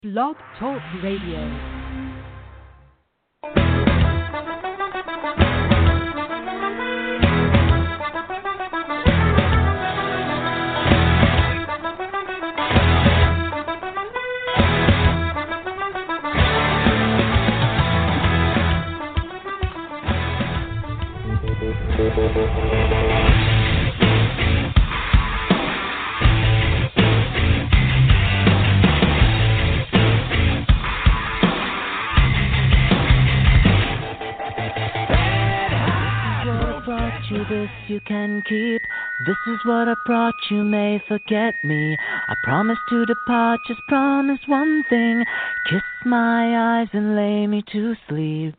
Blog Talk Radio. This you can keep. This is what I brought you, may forget me. I promise to depart, just promise one thing. Kiss my eyes and lay me to sleep.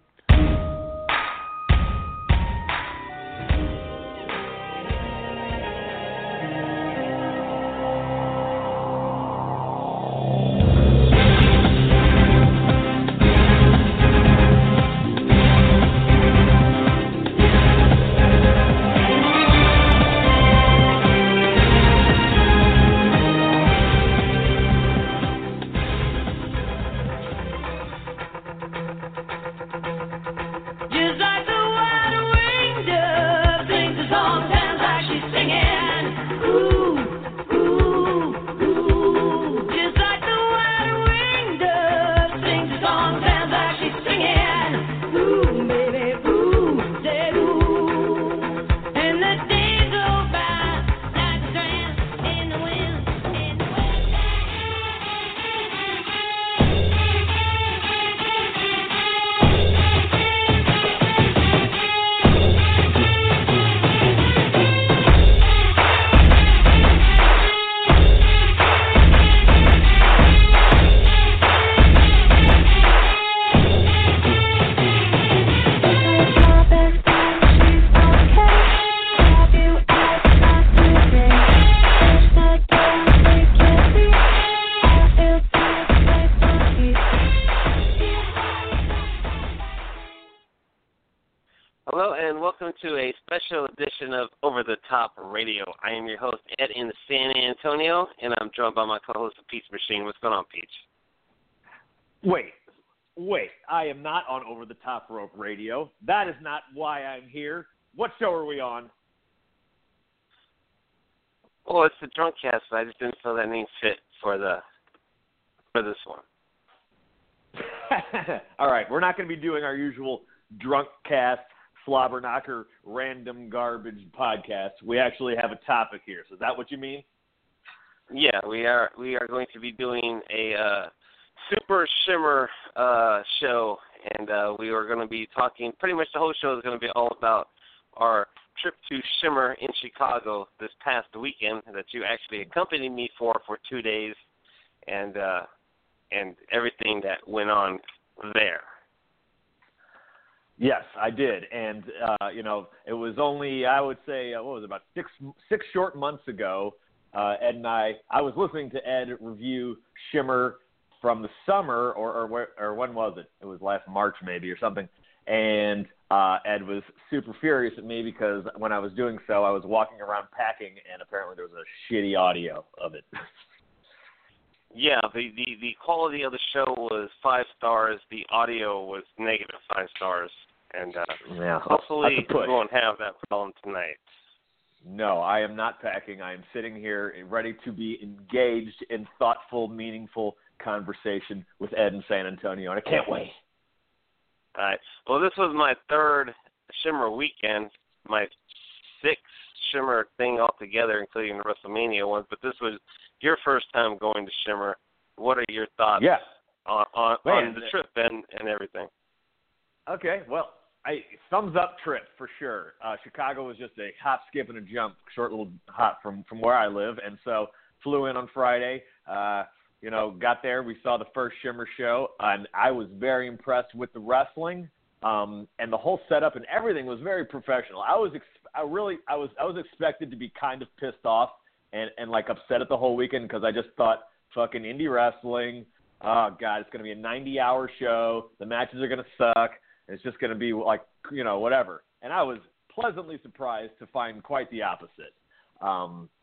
To a special edition of Over the Top Radio. I am your host, Ed in San Antonio, and I'm joined by my co-host, Peach Machine. What's going on, Peach? Wait. I am not on Over the Top Rope Radio. That is not why I'm here. What show are we on? Well, it's the Drunk Cast, but I just didn't feel that name fit for this one. All right, we're not going to be doing our usual Drunk Cast slobber knocker random garbage podcast. We actually have a topic here. So is that what you mean? Yeah, we are going to be doing a Super Shimmer show, and we are going to be talking, pretty much the whole show is going to be all about our trip to Shimmer in Chicago this past weekend that you actually accompanied me for 2 days, and everything that went on there. Yes, I did, and it was only, I would say, about six short months ago. Ed and I was listening to Ed review Shimmer from the summer, or when was it? It was last March maybe or something. And Ed was super furious at me because when I was doing so, I was walking around packing, and apparently there was a shitty audio of it. Yeah, the quality of the show was 5 stars. The audio was negative 5 stars. And hopefully we won't have that problem tonight. No, I am not packing. I am sitting here ready to be engaged in thoughtful, meaningful conversation with Ed in San Antonio, and I can't wait. All right. Well, this was my 3rd Shimmer weekend, my 6th Shimmer thing altogether, including the WrestleMania ones, but this was your first time going to Shimmer. What are your thoughts on the trip and everything? Okay, well, thumbs up trip for sure. Chicago was just a hop, skip, and a jump, short little hop from where I live, and so flew in on Friday. Got there. We saw the first Shimmer show, and I was very impressed with the wrestling, and the whole setup and everything was very professional. I was expected to be kind of pissed off and like upset at the whole weekend because I just thought fucking indie wrestling. Oh God, it's gonna be a 90-hour show. The matches are gonna suck. It's just going to be like, whatever. And I was pleasantly surprised to find quite the opposite.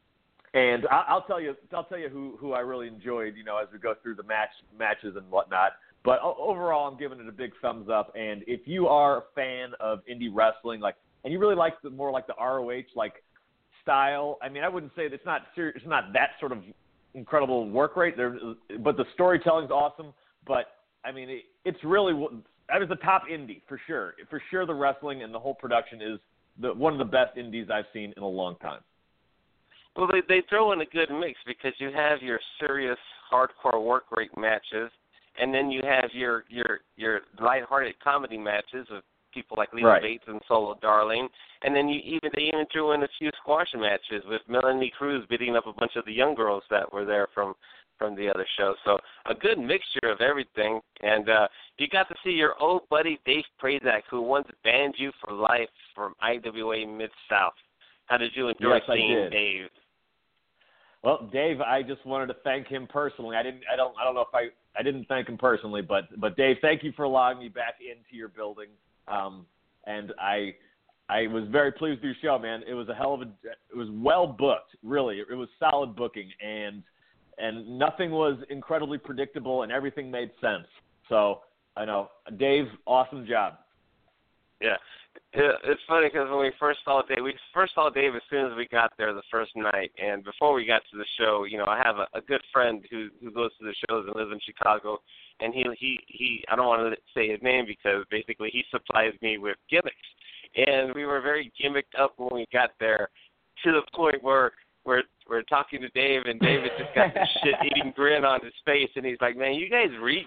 And I'll tell you who I really enjoyed, as we go through the matches and whatnot. But overall, I'm giving it a big thumbs up. And if you are a fan of indie wrestling, and you really like the ROH style, I mean, I wouldn't say it's not that sort of incredible work rate there, but the storytelling's awesome. But I mean, it's really that is the top indie for sure. For sure, the wrestling and the whole production is one of the best indies I've seen in a long time. Well, they throw in a good mix because you have your serious hardcore work rate matches, and then you have your lighthearted comedy matches with people like Leva Bates and Solo Darling, and then they even threw in a few squash matches with Melanie Cruz beating up a bunch of the young girls that were there from the other show. So a good mixture of everything, and you got to see your old buddy Dave Prazak, who once banned you for life from IWA Mid-South. How did you enjoy seeing Dave? Well, Dave, I just wanted to thank him personally. I don't know if I didn't thank him personally, but Dave, thank you for allowing me back into your building. And I was very pleased with your show, man. It was it was well booked, really. It was solid booking, and nothing was incredibly predictable, and everything made sense. So I know, Dave, awesome job. Yeah. It's funny because when we first saw Dave as soon as we got there the first night, and before we got to the show, I have a good friend who goes to the shows and lives in Chicago, and he I don't want to say his name because basically he supplies me with gimmicks, and we were very gimmicked up when we got there, to the point where we're talking to Dave, and David just got this shit-eating grin on his face, and he's like, "Man, you guys reek."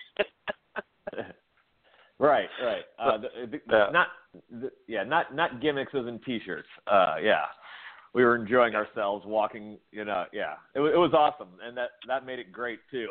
Right. Not gimmicks as in T-shirts. We were enjoying ourselves walking. It was awesome, and that made it great too.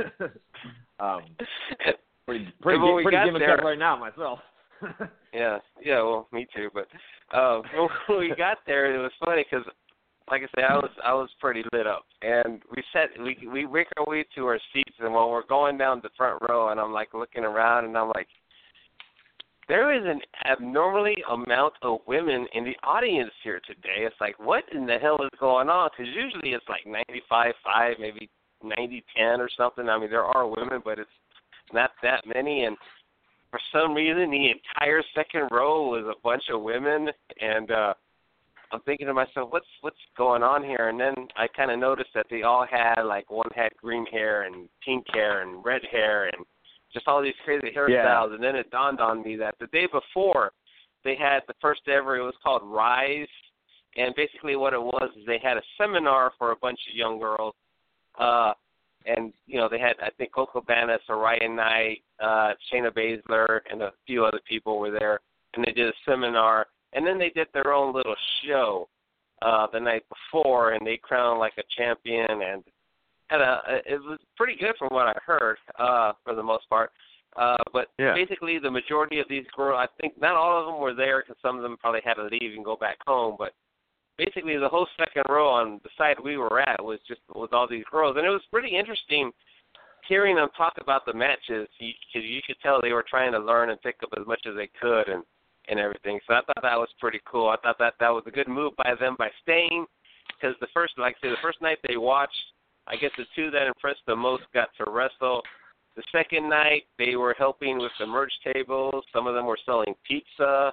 Pretty gimmicked up right now myself. Yeah. Well, me too. But when we got there, it was funny because, like I say, I was pretty lit up, and we make our way to our seats, and while we're going down the front row, and I'm like looking around, and I'm like, there is an abnormally amount of women in the audience here today. It's like, what in the hell is going on? Because usually it's like 95-5, maybe 90-10 or something. I mean, there are women, but it's not that many. And for some reason, the entire second row was a bunch of women. And I'm thinking to myself, what's going on here? And then I kind of noticed that they all had, one had green hair and pink hair and red hair and just all these crazy hairstyles. Yeah. And then it dawned on me that the day before, they had the first ever, it was called Rise. And basically what it was is they had a seminar for a bunch of young girls. And, they had, I think, Coco Cabana, Soraya Knight, Shayna Baszler, and a few other people were there. And they did a seminar. And then they did their own little show the night before, and they crowned a champion, and it was pretty good from what I heard for the most part. But basically the majority of these girls, I think not all of them were there because some of them probably had to leave and go back home, but basically the whole second row on the side we were at was all these girls. And it was pretty interesting hearing them talk about the matches because you could tell they were trying to learn and pick up as much as they could and everything. So I thought that was pretty cool. I thought that was a good move by them by staying because the first night they watched, I guess the two that impressed the most got to wrestle. The second night, they were helping with the merch tables. Some of them were selling pizza.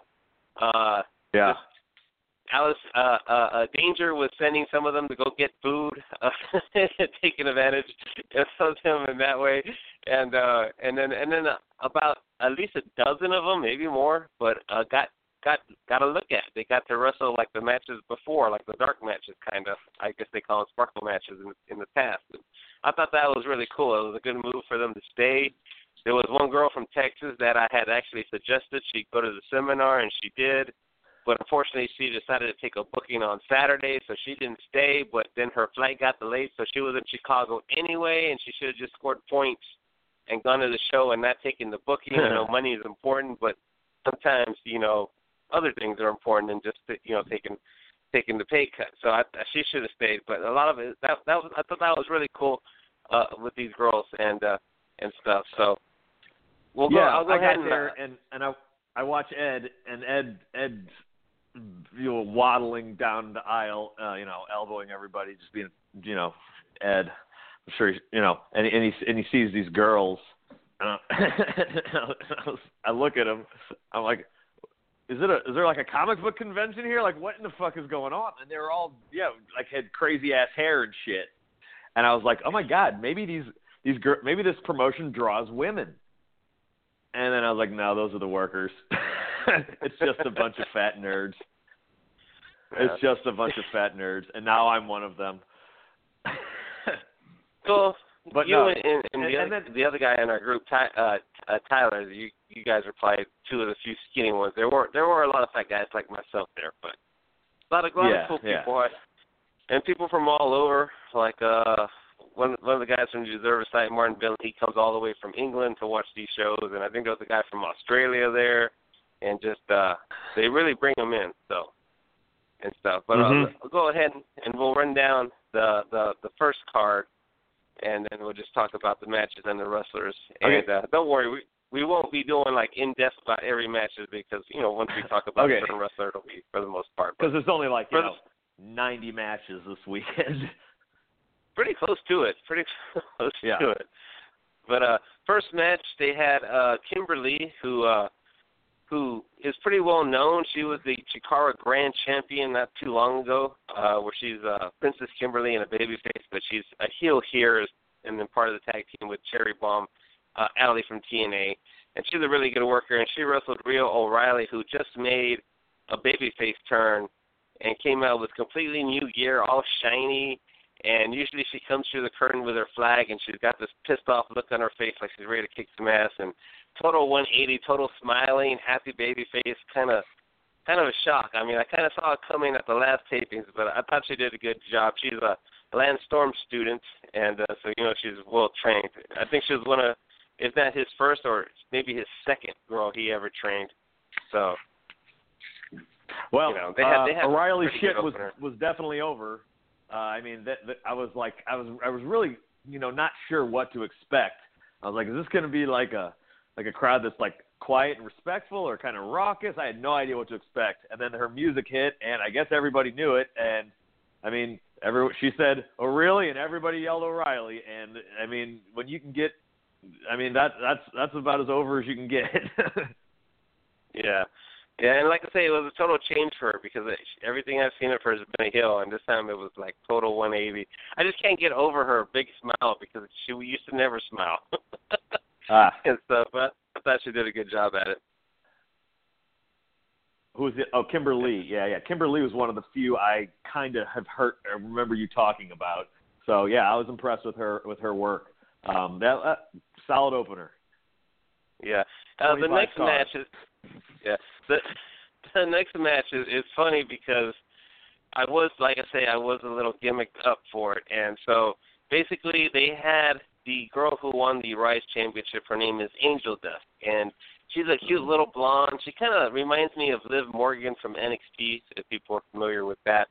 Alice Danger was sending some of them to go get food, taking advantage of them in that way. And then about at least a dozen of them, maybe more, but got a look at. They got to wrestle the matches before, the dark matches, kind of. I guess they call them sparkle matches in the past. And I thought that was really cool. It was a good move for them to stay. There was one girl from Texas that I had actually suggested she'd go to the seminar, and she did. But unfortunately, she decided to take a booking on Saturday, so she didn't stay. But then her flight got delayed, so she was in Chicago anyway, and she should have just scored points and gone to the show and not taken the booking. I know money is important, but sometimes, other things are important than just taking the pay cut. So she should have stayed. But a lot of it I thought that was really cool with these girls and stuff. So I'll go ahead and I watch Ed, and Ed waddling down the aisle, elbowing everybody, just being, Ed. I'm sure, and he sees these girls. And I look at him. I'm like, is there like a comic book convention here? Like, what in the fuck is going on? And they were all, had crazy ass hair and shit. And I was like, oh my God, maybe maybe this promotion draws women. And then I was like, no, those are the workers. It's just a bunch of fat nerds. It's just a bunch of fat nerds, and now I'm one of them. Well, but you no. and the other guy in our group, Tyler, you guys are probably two of the few skinny ones. There were a lot of fat guys like myself there, but a lot of cool people, and people from all over. Like one of the guys from the Observer site, Martin Bill, he comes all the way from England to watch these shows, and I think there was a guy from Australia there, and just they really bring them in, so and stuff. But I'll go ahead and we'll run down the first card. And then we'll just talk about the matches and the wrestlers. Okay. And don't worry, we won't be doing like in depth about every match because once we talk about a certain wrestler, it'll be for the most part. Because there's only 90 matches this weekend. Pretty close to it. To it. But first match they had Kimberly, who is pretty well known. She was the Chikara Grand Champion not too long ago, where she's Princess Kimberly and a babyface, but she's a heel here and then part of the tag team with Cherry Bomb, Allie from TNA. And she's a really good worker, and she wrestled Rio O'Reilly, who just made a babyface turn and came out with completely new gear, all shiny. And usually she comes through the curtain with her flag, and she's got this pissed-off look on her face like she's ready to kick some ass. And total 180, total smiling, happy baby face, kind of a shock. I mean, I kind of saw it coming at the last tapings, but I thought she did a good job. She's a Lance Storm student, and so, she's well-trained. I think she was one of, if not his first or maybe his second girl he ever trained. So, well, they had O'Reilly's shit was definitely over. I mean, I was really, not sure what to expect. I was like, is this going to be like a crowd that's like quiet and respectful or kind of raucous? I had no idea what to expect. And then her music hit, and I guess everybody knew it. And I mean, she said O'Reilly, and everybody yelled O'Reilly. And I mean, when you can get, that's about as over as you can get. Yeah, and like I say, it was a total change for her because everything I've seen of her has been a heel, and this time it was like total 180. I just can't get over her big smile because she used to never smile. And stuff, but I thought she did a good job at it. Who was it? Oh, Kimberly. Yeah. Kimberly was one of the few I kind of have heard. I remember you talking about. So yeah, I was impressed with her work. That solid opener. Yeah. The next match is. Yeah. The next match is funny because I was a little gimmicked up for it, and so basically they had the girl who won the Rise Championship. Her name is Angel Dust, and she's a cute little blonde. She kind of reminds me of Liv Morgan from NXT, if people are familiar with that.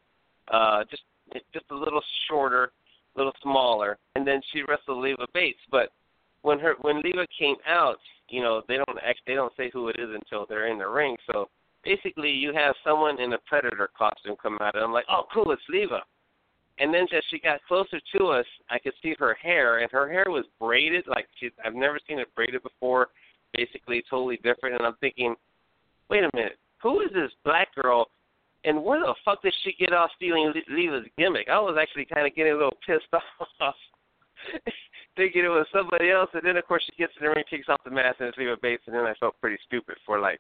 Just a little shorter, a little smaller, and then she wrestled Leva Bates. But when Leva came out, they don't say who it is until they're in the ring. So basically, you have someone in a Predator costume come out, and I'm like, oh, cool, it's Leva. And then as she got closer to us, I could see her hair, and her hair was braided. I've never seen it braided before, basically totally different. And I'm thinking, wait a minute, who is this black girl, and where the fuck did she get off stealing Leva's gimmick? I was actually kind of getting a little pissed off, thinking it was somebody else. And then, of course, she gets in the ring, takes off the mask, and it's Leva Bates, and then I felt pretty stupid for I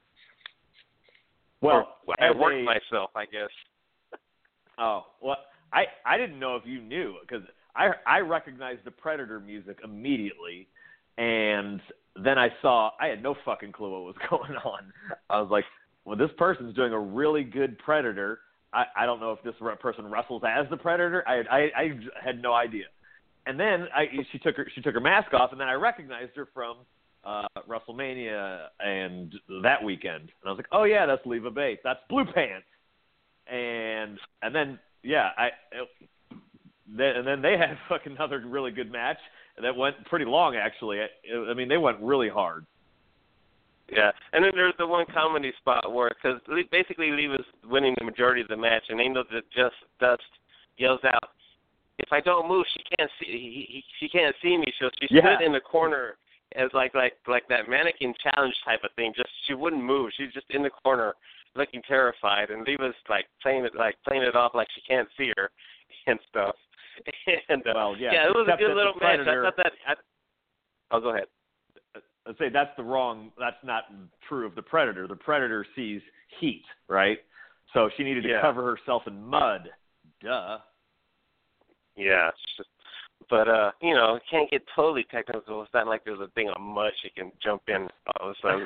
worked myself, I guess. Oh, well. I didn't know if you knew because I recognized the Predator music immediately, and then I had no fucking clue what was going on. I was like, well, this person's doing a really good Predator. I don't know if this person wrestles as the Predator. I had no idea. And then she took her mask off, and then I recognized her from WrestleMania and that weekend. And I was like, oh yeah, that's Leva Bates. That's Blue Pants. And then. Yeah, and then they had fucking another really good match that went pretty long, actually. I mean, they went really hard. Yeah, and then there's the one comedy spot where, because basically Lee was winning the majority of the match, and Angel Dust yells out, "If I don't move, she can't see. She can't see me." So she stood in the corner as like that mannequin challenge type of thing. Just she wouldn't move. She's just in the corner, looking terrified, and Lee was playing it off like she can't see her and stuff. And it was a good little match. I thought that. I'll go ahead. I'd say that's not true of the Predator. The Predator sees heat, right? So she needed to cover herself in mud. Duh. Yeah. But, it can't get totally technical. It's not like there's a thing of mud she can jump in all of a sudden.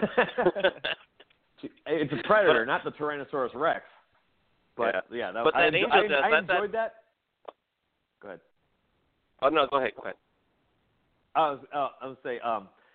It's a Predator, not the Tyrannosaurus Rex. But, I enjoyed that. Go ahead. Oh, no, go ahead. I was going to say,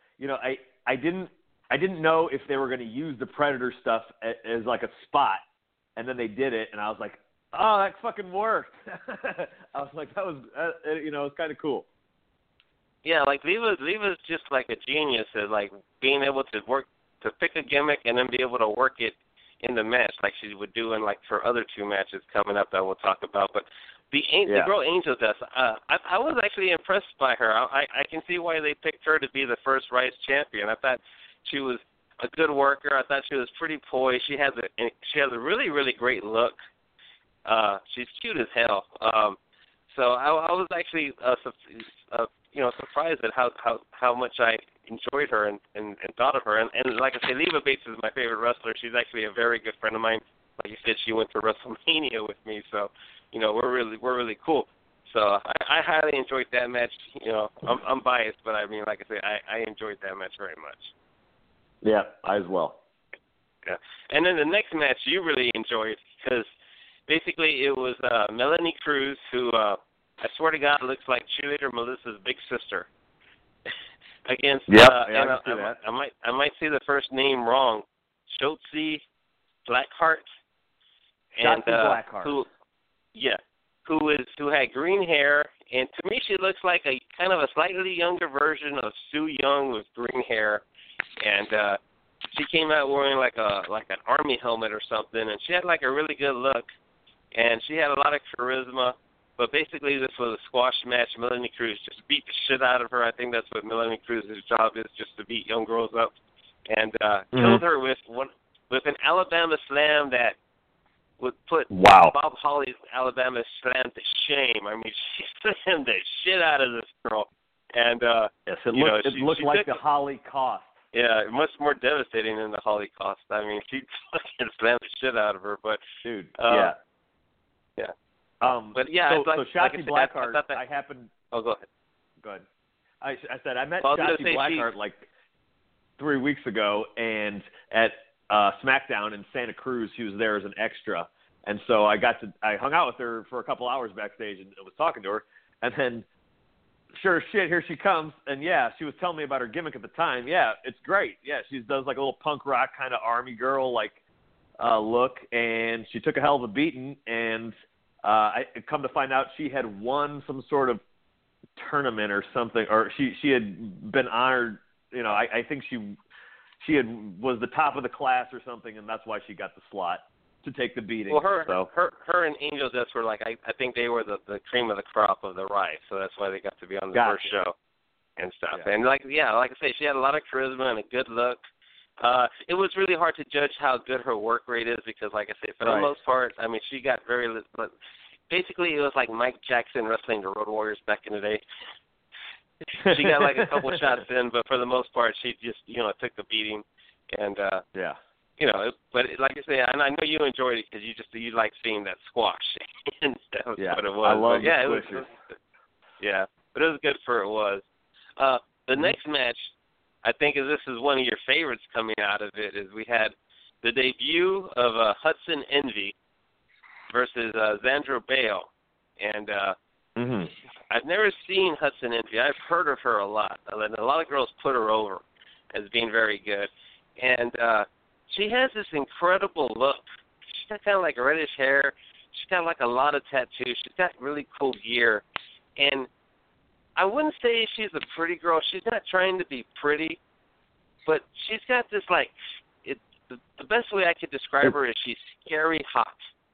I didn't know if they were going to use the Predator stuff as like a spot, and then they did it, and I was like, oh, that fucking worked. I was like, that was, it was kind of cool. Yeah, like Lee was just like a genius at like being able to pick a gimmick and then be able to work it in the match like she would do in like her other two matches coming up that we'll talk about. But the girl Angel Dust, I was actually impressed by her. I can see why they picked her to be the first Rise champion. I thought she was a good worker. I thought she was pretty poised. She has a really, really great look. She's cute as hell. So I was actually surprised at how much I enjoyed her and thought of her. And like I say, Leva Bates is my favorite wrestler. She's actually a very good friend of mine. Like you said, she went to WrestleMania with me, so we're really cool. So I highly enjoyed that match. I'm biased, but I mean, like I say, I enjoyed that match very much. Yeah, I as well. Yeah, and then the next match you really enjoyed because basically it was Melanie Cruz, who I swear to God looks like cheerleader Melissa's big sister. Against I might say the first name wrong, Shotzi Blackheart. And Blackheart. who had green hair, and to me she looks like a kind of a slightly younger version of Sue Young with green hair, and she came out wearing like an army helmet or something, and she had like a really good look, and she had a lot of charisma. But basically, this was a squash match. Melanie Cruz just beat the shit out of her. I think that's what Melanie Cruz's job is, just to beat young girls up, and killed her with an Alabama slam that would put Bob Holly's Alabama slam to shame. I mean, she slammed the shit out of this girl. And yes, it looked like the Holly Cost. Yeah, much more devastating than the Holly Cost. I mean, she fucking slammed the shit out of her. But dude, yeah. But yeah, so Shotzi Blackheart, I happened. Oh, go ahead. Go ahead. I said I met Shotzi Blackheart like 3 weeks ago, and at SmackDown in Santa Cruz, she was there as an extra, and so I hung out with her for a couple hours backstage and was talking to her, and then sure as shit, here she comes, and she was telling me about her gimmick at the time. Yeah, it's great. Yeah, she does like a little punk rock kind of army girl like look, and she took a hell of a beating, and I come to find out she had won some sort of tournament or something, or she had been honored. I think she was the top of the class or something, and that's why she got the slot to take the beating. Well, her and Angel Dust were like, I think they were the cream of the crop of the Rise, so that's why they got to be on the first show and stuff. Yeah. And like I say, she had a lot of charisma and a good look. It was really hard to judge how good her work rate is because, like I say, for the most part, I mean, she got very – but basically it was like Mike Jackson wrestling the Road Warriors back in the day. She got like a couple shots in, but for the most part, she just, took the beating. And, but like I say, and I know you enjoyed it because you like seeing that squash. And that was what it was. I love it was but it was good for it was. The next match, I think this is one of your favorites coming out of it, is we had the debut of Hudson Envy versus Xandra Bale. And I've never seen Hudson Envy. I've heard of her a lot. And a lot of girls put her over as being very good. And she has this incredible look. She's got kind of like reddish hair. She's got like a lot of tattoos. She's got really cool gear. And I wouldn't say she's a pretty girl. She's not trying to be pretty. but she's got this like the best way I could describe her is she's scary hot.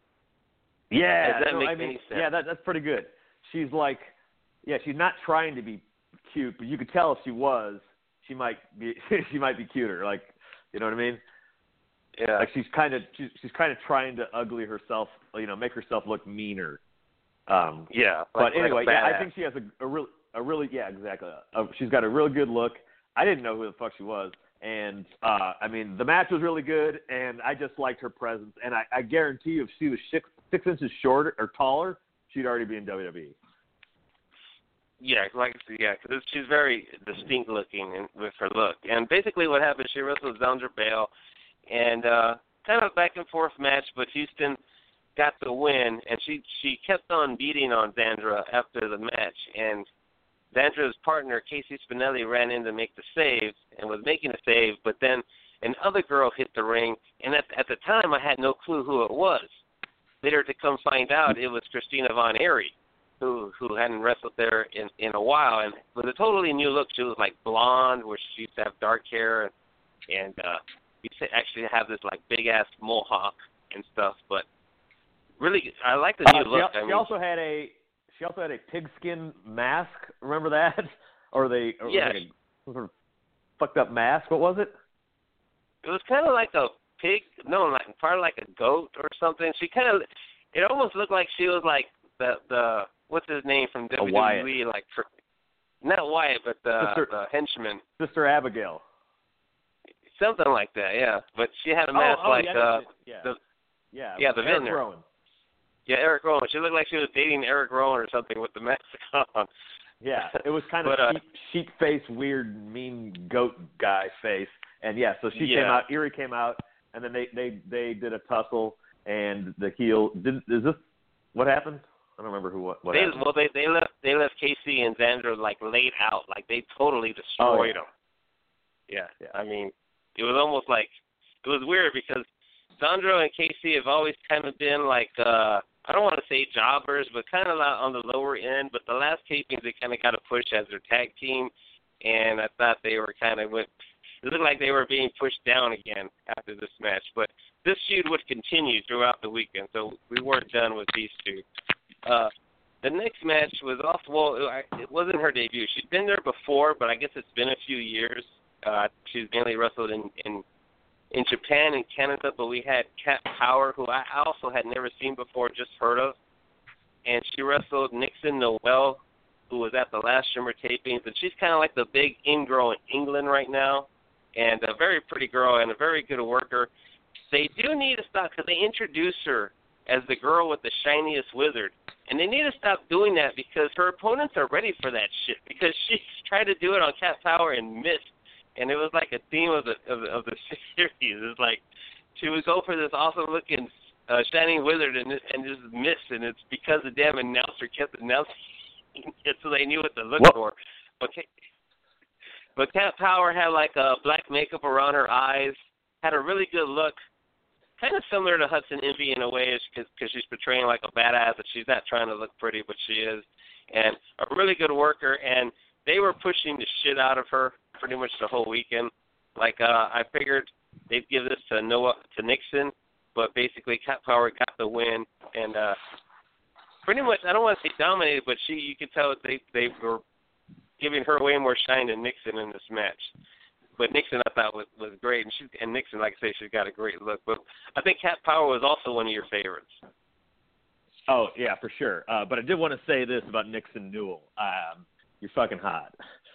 Yeah, Does that make any sense? Yeah, that's pretty good. She's like, she's not trying to be cute, but you could tell if she was, she might be cuter. Like, you know what I mean? Yeah. Like she's kind of trying to ugly herself, make herself look meaner. Yeah. But anyway, like I think she has a really exactly. She's got a really good look. I didn't know who the fuck she was. And, the match was really good, and I just liked her presence. And I guarantee you if she was 6 inches shorter or taller, she'd already be in WWE. Yeah, because she's very distinct looking with her look. And basically what happened, she wrestled Zandra Bale, and kind of back and forth match, but Houston got the win, and she kept on beating on Zandra after the match, and Zandra's partner, Casey Spinelli, ran in to make the save and was making a save, but then another girl hit the ring, and at the time I had no clue who it was. Later to come find out, it was Christina Von Eerie, who hadn't wrestled there in a while, and with a totally new look. She was like blonde, where she used to have dark hair, and used to actually have this like big-ass mohawk and stuff, but really, I like the new look. She also had a pigskin mask. Remember that? Or yeah. Like some sort of fucked up mask. What was it? It was kind of like a pig. No, like part like a goat or something. It almost looked like she was like the what's his name from WWE? Wyatt. Like not Wyatt, but the henchman. Sister Abigail. Something like that, yeah. But she had a mask the Vintner. Rowan. Yeah, Eric Rowan. She looked like she was dating Eric Rowan or something with the mask on. Yeah, it was kind of sheep face, weird, mean goat guy face. And so she came out. Eerie came out, and then they did a tussle, and the heel. Is this what happened? I don't remember what happened. Well, they left Casey and Zandra like laid out, like they totally destroyed them. Yeah, I mean, it was almost like it was weird because Zandra and Casey have always kind of been like I don't want to say jobbers, but kind of on the lower end. But the last tapings, they kind of got a push as their tag team, and I thought they were kind of it looked like they were being pushed down again after this match. But this feud would continue throughout the weekend, so we weren't done with these two. The next match was it wasn't her debut. She'd been there before, but I guess it's been a few years. She's mainly wrestled in Japan and Canada, but we had Cat Power, who I also had never seen before, just heard of. And she wrestled Nixon Noel, who was at the last Shimmer tapings. And she's kind of like the big in-girl in England right now, and a very pretty girl and a very good worker. They do need to stop because they introduced her as the girl with the shiniest wizard. And they need to stop doing that because her opponents are ready for that shit, because she's tried to do it on Cat Power and missed. And it was like a theme of the series. It was like she would go for this awesome looking shining wizard and just miss, and it's because the damn announcer kept announcing it, so they knew what to look for. But Cat Power had like black makeup around her eyes, had a really good look, kind of similar to Hudson Envy in a way, because she's portraying like a badass, but she's not trying to look pretty, but she is, and a really good worker. And they were pushing the shit out of her pretty much the whole weekend. Like I figured they'd give this to Nixon, but basically Cat Power got the win, and pretty much, I don't want to say dominated, but you could tell they were giving her way more shine than Nixon in this match. But Nixon, I thought, was great, and Nixon, like I say, she's got a great look. But I think Cat Power was also one of your favorites. Oh yeah, for sure. But I did want to say this about Nixon Newell. You're fucking hot.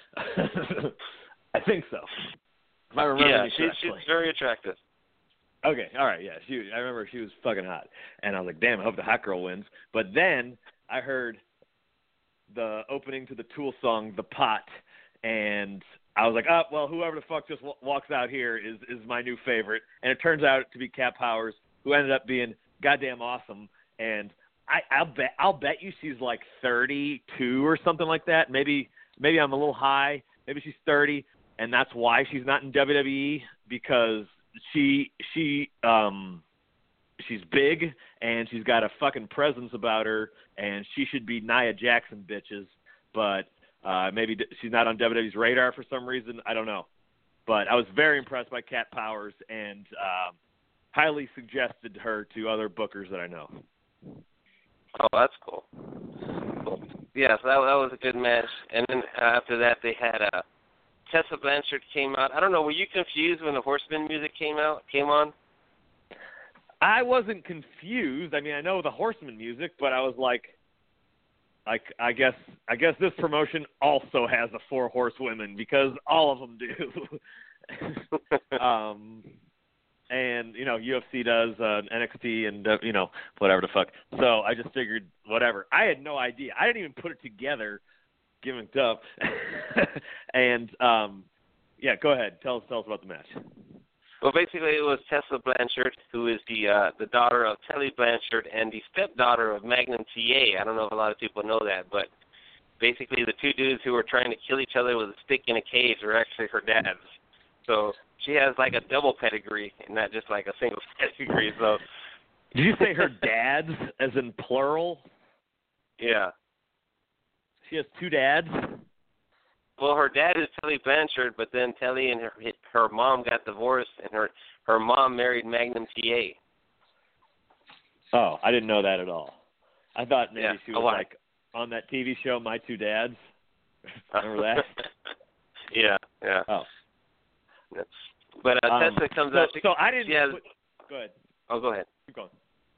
I think so. If I remember she's very attractive. Okay, all right, yeah. I remember she was fucking hot. And I was like, damn, I hope the hot girl wins. But then I heard the opening to the Tool song, The Pot, and I was like, oh, well, whoever the fuck just walks out here is my new favorite. And it turns out to be Cat Powers, who ended up being goddamn awesome. And I'll bet you she's like 32 or something like that. Maybe I'm a little high. Maybe she's 30, and that's why she's not in WWE, because she's big and she's got a fucking presence about her, and she should be Nia Jackson bitches, but maybe she's not on WWE's radar for some reason. I don't know. But I was very impressed by Cat Powers and highly suggested her to other bookers that I know. Oh, that's cool. Yeah, so that was a good match. And then after that, they had Tessa Blanchard came out. I don't know, were you confused when the Horseman music came on? I wasn't confused. I mean, I know the Horseman music, but I was like I guess this promotion also has the 4 horsewomen because all of them do. And, UFC does, NXT and, whatever the fuck. So I just figured whatever. I had no idea. I didn't even put it together, gimmicked up. And, go ahead. Tell us about the match. Well, basically it was Tessa Blanchard, who is the daughter of Tully Blanchard and the stepdaughter of Magnum TA. I don't know if a lot of people know that, but basically the 2 dudes who were trying to kill each other with a stick in a cage were actually her dads. So she has like a double pedigree and not just like a single pedigree. So did you say her dads as in plural? Yeah. She has 2 dads? Well, her dad is Tully Blanchard, but then Tully and her mom got divorced, and her mom married Magnum TA. Oh, I didn't know that at all. I thought maybe she was like on that TV show, My 2 Dads. Remember that? Yeah. Oh. But Tessa comes out. So I didn't. Go ahead. Oh, go ahead. Keep going.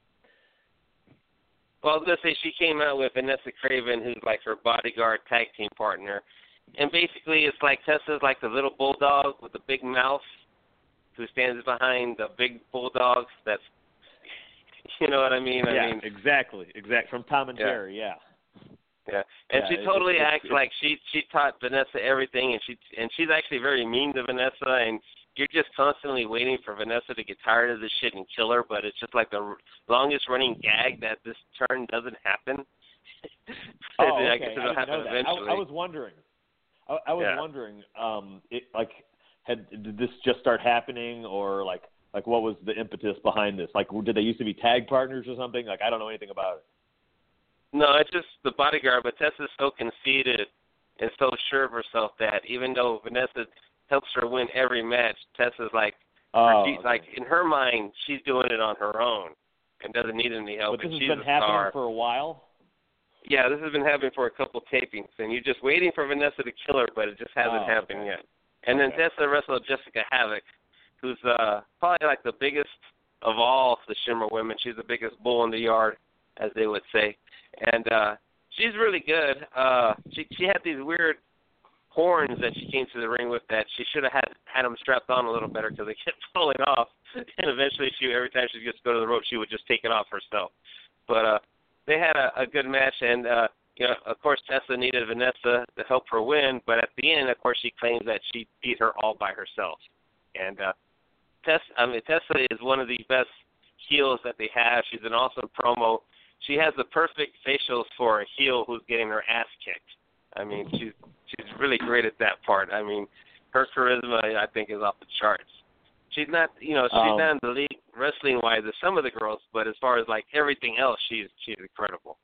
Well, I was gonna say she came out with Vanessa Craven, who's like her bodyguard tag team partner, and basically it's like Tessa's like the little bulldog with the big mouth, who stands behind the big bulldog. That's, you know what I mean? Yeah, I mean, exactly. From Tom and Jerry. Yeah. Yeah, and she totally acts like she taught Vanessa everything, and she's actually very mean to Vanessa, and you're just constantly waiting for Vanessa to get tired of this shit and kill her, but it's just like the longest running gag that this turn doesn't happen. Oh, okay. I guess it'll happen eventually. I was wondering. I was wondering, did this just start happening, or like what was the impetus behind this? Like, did they used to be tag partners or something? Like, I don't know anything about it. No, it's just the bodyguard, but Tessa's so conceited and so sure of herself that even though Vanessa helps her win every match, Tessa's like, like in her mind, she's doing it on her own and doesn't need any help. But this has been happening for a while? Yeah, this has been happening for a couple tapings, and you're just waiting for Vanessa to kill her, but it just hasn't happened yet. And then Tessa wrestled Jessica Havoc, who's probably like the biggest of all the Shimmer women. She's the biggest bull in the yard, as they would say. And she's really good. She had these weird horns that she came to the ring with that she should have had them strapped on a little better because they kept falling off. And eventually, every time she gets to go to the rope, she would just take it off herself. But they had a good match, and of course, Tessa needed Vanessa to help her win. But at the end, of course, she claims that she beat her all by herself. And Tessa is one of the best heels that they have. She's an awesome promo. She has the perfect facials for a heel who's getting her ass kicked. I mean, she's really great at that part. I mean, her charisma, I think, is off the charts. She's not, she's not in the league wrestling-wise as some of the girls, but as far as like everything else, she's incredible.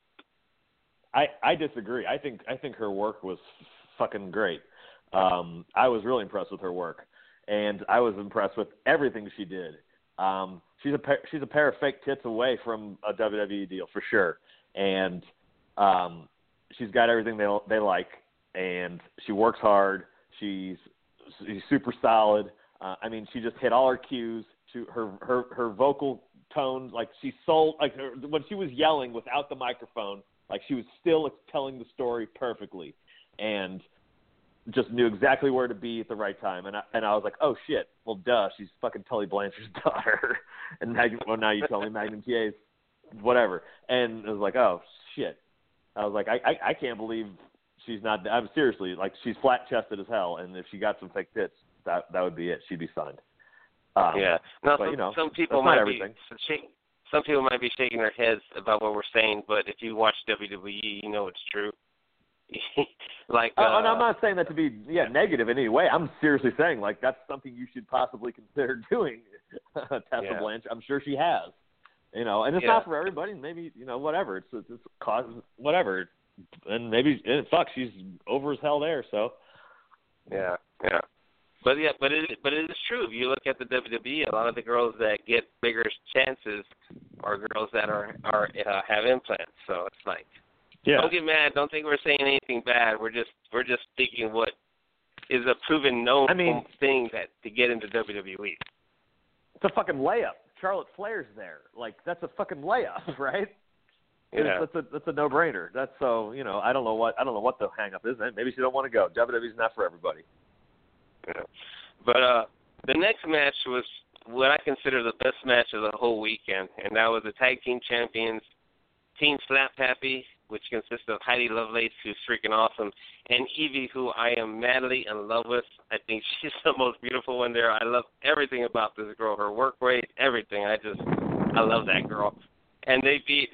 I disagree. I think her work was fucking great. I was really impressed with her work, and I was impressed with everything she did. She's a pair of fake tits away from a WWE deal for sure, and she's got everything they like, and she works hard. She's super solid. I mean, she just hit all her cues. Her vocal tone, like she sold, like when she was yelling without the microphone, like she was still telling the story perfectly, and just knew exactly where to be at the right time. And I was like, oh shit, well duh, she's fucking Tully Blanchard's daughter. And now you tell me Magnum TA's whatever. And I was like, oh shit. I was like, I can't believe she's not. I'm seriously, like, she's flat chested as hell, and if she got some fake tits, that would be it. She'd be signed. Yeah. Now, but, some people might be some people might be shaking their heads about what we're saying, but if you watch WWE, you know it's true. Like, and I'm not saying that to be negative in any way. I'm seriously saying, like, that's something you should possibly consider doing. Tessa Blanchard, I'm sure she has. And it's not for everybody. Maybe whatever. It's cause whatever, and maybe fuck, she's over as hell there. So yeah. But it is true. If you look at the WWE, a lot of the girls that get bigger chances are girls that are have implants. So it's like, don't get mad. Don't think we're saying anything bad. We're just speaking what is a proven known thing that to get into WWE. It's a fucking layup. Charlotte Flair's there. Like, that's a fucking layup, right? Yeah. That's a no-brainer. That's so, I don't know what the hang-up is. Maybe she don't want to go. WWE's not for everybody. Yeah. But the next match was what I consider the best match of the whole weekend, and that was the Tag Team Champions, Team Slap Happy, which consists of Heidi Lovelace, who's freaking awesome, and Evie, who I am madly in love with. I think she's the most beautiful one there. I love everything about this girl, her work rate, everything. I love that girl. And they beat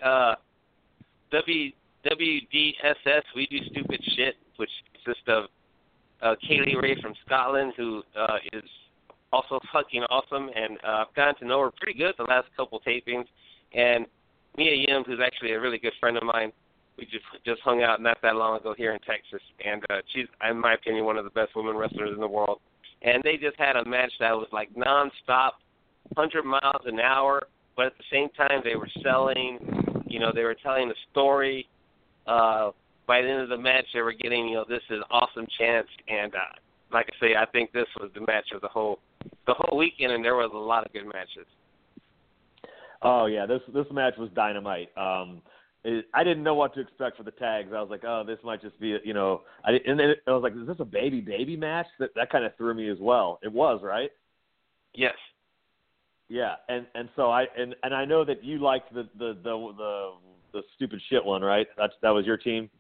WDSS, We Do Stupid Shit, which consists of Kaylee Ray from Scotland, who is also fucking awesome, and I've gotten to know her pretty good the last couple tapings. And Mia Yim, who's actually a really good friend of mine, we just hung out not that long ago here in Texas, and she's, in my opinion, one of the best women wrestlers in the world. And they just had a match that was like nonstop, 100 miles an hour, but at the same time they were selling, they were telling a story. By the end of the match, they were getting, this is awesome chance. And like I say, I think this was the match of the whole weekend, and there was a lot of good matches. Oh yeah, this match was dynamite. I didn't know what to expect for the tags. I was like, oh, this might just be, and then I was like, is this a baby match? That kind of threw me as well. It was, right? Yes. Yeah, and so I know that you liked the stupid shit one, right? That was your team.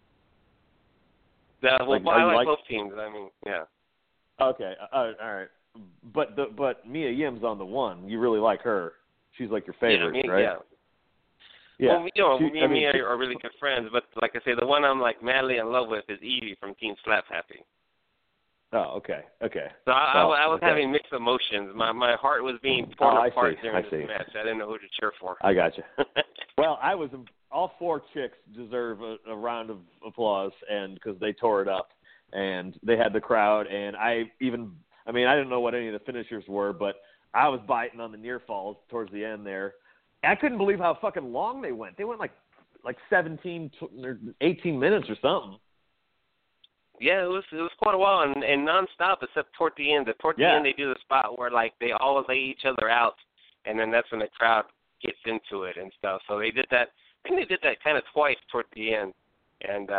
I like both teams. I mean, yeah. Okay, all right. But Mia Yim's on the one. You really like her. She's like your favorite, right? Yeah. Yeah. Well, me and Mia are really good friends, but like I say, the one I'm like madly in love with is Evie from Team Slap Happy. Oh, okay. So I was having mixed emotions. My heart was being torn apart during this match. I didn't know who to cheer for. I got you. Well, all four chicks deserve a round of applause, and because they tore it up, and they had the crowd, and I didn't know what any of the finishers were, but I was biting on the near falls towards the end there. I couldn't believe how fucking long they went. They went like 17 or 18 minutes or something. Yeah, it was quite a while, and nonstop except toward the end. Toward the end, they do the spot where like they all lay each other out, and then that's when the crowd gets into it and stuff. So they did that. I think they did that kind of twice toward the end, and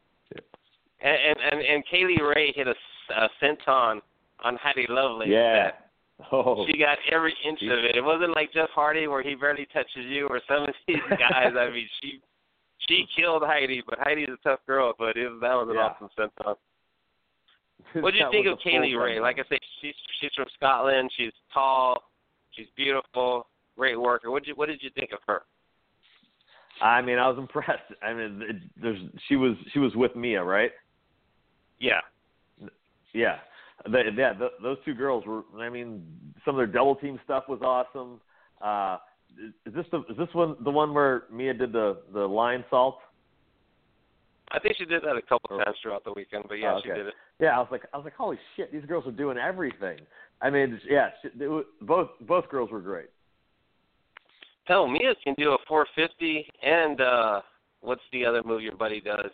Kaylee Ray hit a senton on Heidi Lovelace. Yeah. She got every inch of it. It wasn't like Jeff Hardy where he barely touches you, or some of these guys. I mean, she killed Heidi, but Heidi's a tough girl. But that was an awesome senton. What did you think of Kaylee Ray? Like I said, she's from Scotland. She's tall. She's beautiful. Great worker. What did you think of her? I mean, I was impressed. I mean, she was with Mia, right? Yeah. Yeah. Those two girls were. I mean, some of their double team stuff was awesome. Is this one the one where Mia did the lion salt? I think she did that a couple times throughout the weekend, but yeah, okay. She did it. Yeah, I was like, holy shit, these girls are doing everything. I mean, yeah, both girls were great. Hell, Mia can do a 450, and what's the other move your buddy does?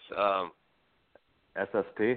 SSP.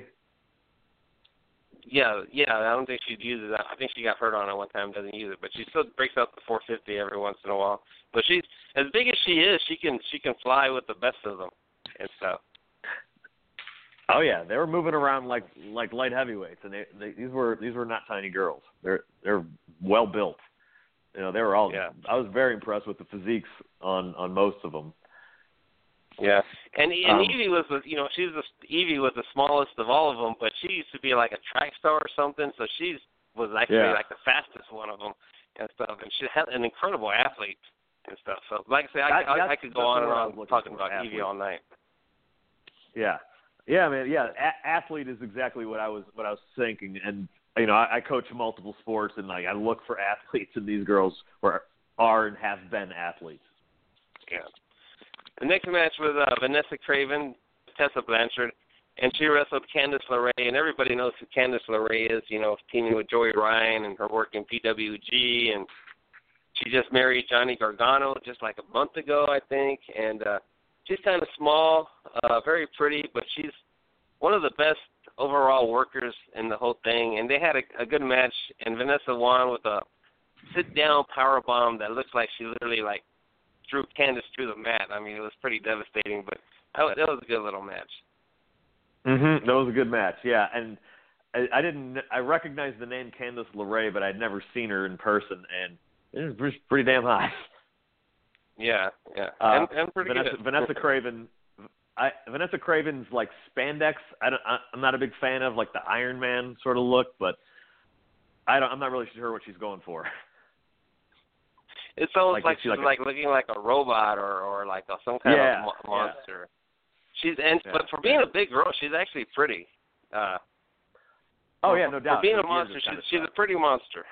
Yeah. I don't think she'd use it. I think she got hurt on it one time. Doesn't use it, but she still breaks out the 450 every once in a while. But she's as big as she is. She can fly with the best of them and stuff. Oh yeah, they were moving around like light heavyweights, and these were not tiny girls. They're well built. They were all. Yeah. I was very impressed with the physiques on most of them. Yeah, and Evie was, Evie was the smallest of all of them, but she used to be like a track star or something. So she was actually like the fastest one of them and stuff. And she had an incredible athlete and stuff. So like I say, I could go on and on talking about Evie all night. Yeah, man. Yeah, athlete is exactly what I was thinking. And I coach multiple sports, and I look for athletes, and these girls are and have been athletes. Yeah. The next match was Vanessa Craven, Tessa Blanchard, and she wrestled Candice LeRae, and everybody knows who Candice LeRae is, teaming with Joey Ryan and her work in PWG, and she just married Johnny Gargano just like a month ago, I think, and she's kind of small, very pretty, but she's one of the best overall workers in the whole thing, and they had a good match, and Vanessa won with a sit-down powerbomb that looks like she literally, threw Candice through the mat. I mean, it was pretty devastating, but that was a good little match. Mm-hmm. That was a good match, yeah, and I recognized the name Candice LeRae, but I'd never seen her in person, and it was pretty damn hot. Yeah. And pretty Vanessa, good. Vanessa Craven. Vanessa Craven's spandex. I'm not a big fan of the Iron Man sort of look, but I'm not really sure what she's going for. It's almost like she's looking like a robot or some kind of monster. But for being a big girl, she's actually pretty. No doubt. For being a monster, she's a pretty monster.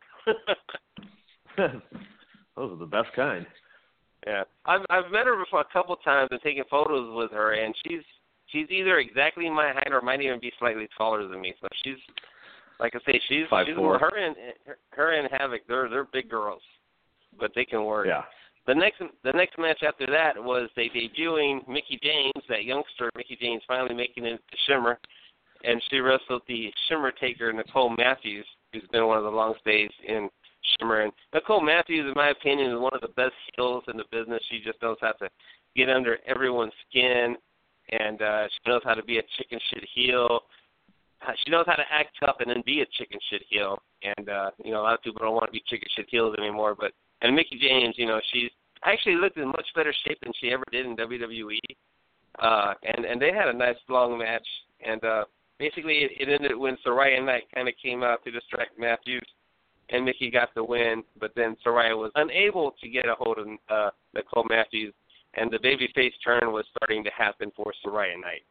Those are the best kind. Yeah, I've met her before a couple times and taken photos with her, and she's either exactly my height or might even be slightly taller than me. So she's, like I say, she's 5'4". Her and Havoc, they're big girls, but they can work. Yeah. The next match after that was they debuting Mickie James, that youngster. Mickie James finally making it to Shimmer, and she wrestled the Shimmer taker Nicole Matthews, who's been one of the long stays in Shimmer. And Nicole Matthews, in my opinion, is one of the best heels in the business. She just knows how to get under everyone's skin, and she knows how to be a chicken shit heel. She knows how to act tough and then be a chicken shit heel. And a lot of people don't want to be chicken shit heels anymore. And Mickie James, she's actually looked in much better shape than she ever did in WWE. And they had a nice long match. And basically it ended when Saraya Knight kind of came out to distract Matthews, and Mickie got the win. But then Saraya was unable to get a hold of Nicole Matthews, and the babyface turn was starting to happen for Saraya Knight.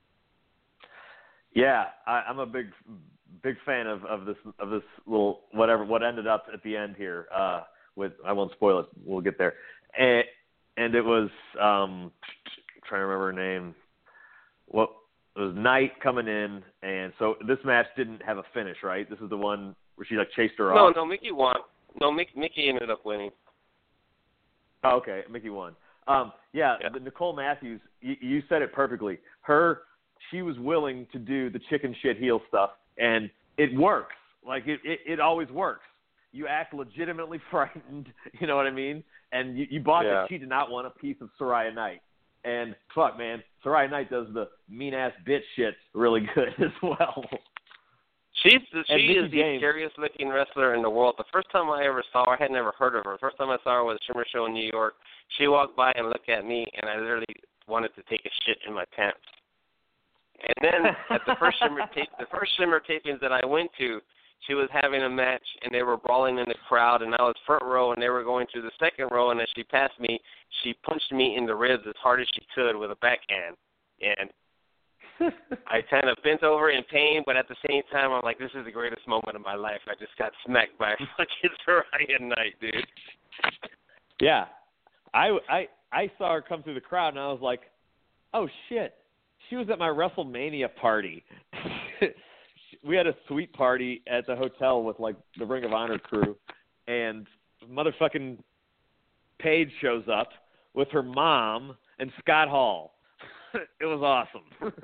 Yeah, I'm a big fan of this little what ended up at the end here. I won't spoil it. We'll get there. And it was trying to remember her name. It was Knight coming in, and so this match didn't have a finish, right? This is the one where she chased her off. No, Mickie won. No, Mickie ended up winning. Oh, okay, Mickie won. The Nicole Matthews, you said it perfectly. She was willing to do the chicken shit heel stuff, and it works. It always works. You act legitimately frightened, you know what I mean? And you bought that she did not want a piece of Saraya Knight. And fuck, man, Saraya Knight does the mean-ass bitch shit really good as well. She is the scariest looking wrestler in the world. The first time I ever saw her, I had never heard of her. The first time I saw her was a Shimmer show in New York. She walked by and looked at me, and I literally wanted to take a shit in my pants. And then at the first Shimmer tapings that I went to, she was having a match, and they were brawling in the crowd, and I was front row, and they were going to the second row, and as she passed me, she punched me in the ribs as hard as she could with a backhand. And I kind of bent over in pain, but at the same time, I'm like, this is the greatest moment of my life. I just got smacked by fucking Saraya Knight, dude. Yeah. I saw her come through the crowd, and I was like, oh, shit. She was at my WrestleMania party. We had a suite party at the hotel with, the Ring of Honor crew, and motherfucking Paige shows up with her mom and Scott Hall. It was awesome.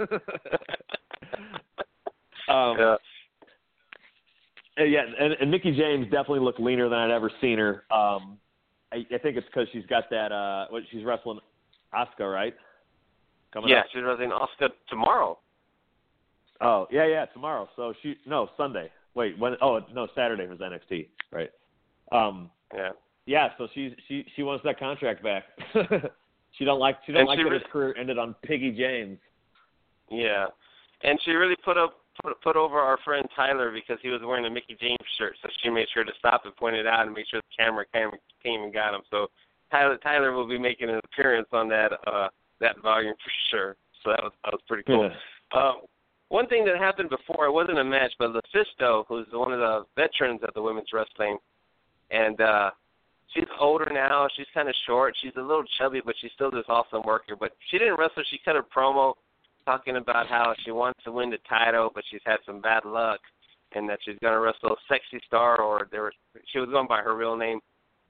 And Mickie James definitely looked leaner than I'd ever seen her. I think it's because she's got that. She's wrestling Asuka, right? Coming up. She's wrestling Asuka tomorrow. Oh yeah, tomorrow. So Sunday. Wait, when? Oh no, Saturday was NXT, right? Yeah. So she wants that contract back. She don't like that his career ended on Piggy James. Yeah, and she really put over our friend Tyler because he was wearing a Mickie James shirt. So she made sure to stop and point it out and make sure the camera came and got him. So Tyler will be making an appearance on that volume for sure. So that was pretty cool. Yeah. One thing that happened before, it wasn't a match, but LuFisto, who's one of the veterans of the women's wrestling, and she's older now. She's kind of short. She's a little chubby, but she's still this awesome worker. But she didn't wrestle. She cut a promo talking about how she wants to win the title, but she's had some bad luck, and that she's going to wrestle Sexy Star, or she was going by her real name,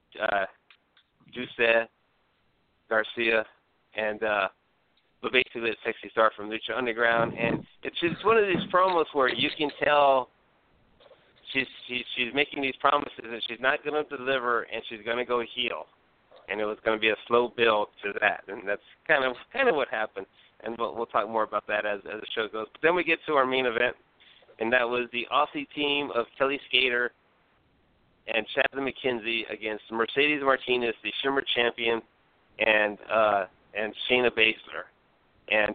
Juice Garcia, and but basically it's Sexy Star from Lucha Underground, and it's just one of these promos where you can tell she's making these promises and she's not going to deliver, and she's going to go heel, and it was going to be a slow build to that, and that's kind of what happened, and we'll talk more about that as the show goes. But then we get to our main event, and that was the Aussie team of Kelly Skater and Chad McKenzie against Mercedes Martinez, the Shimmer champion, and Shayna Baszler. And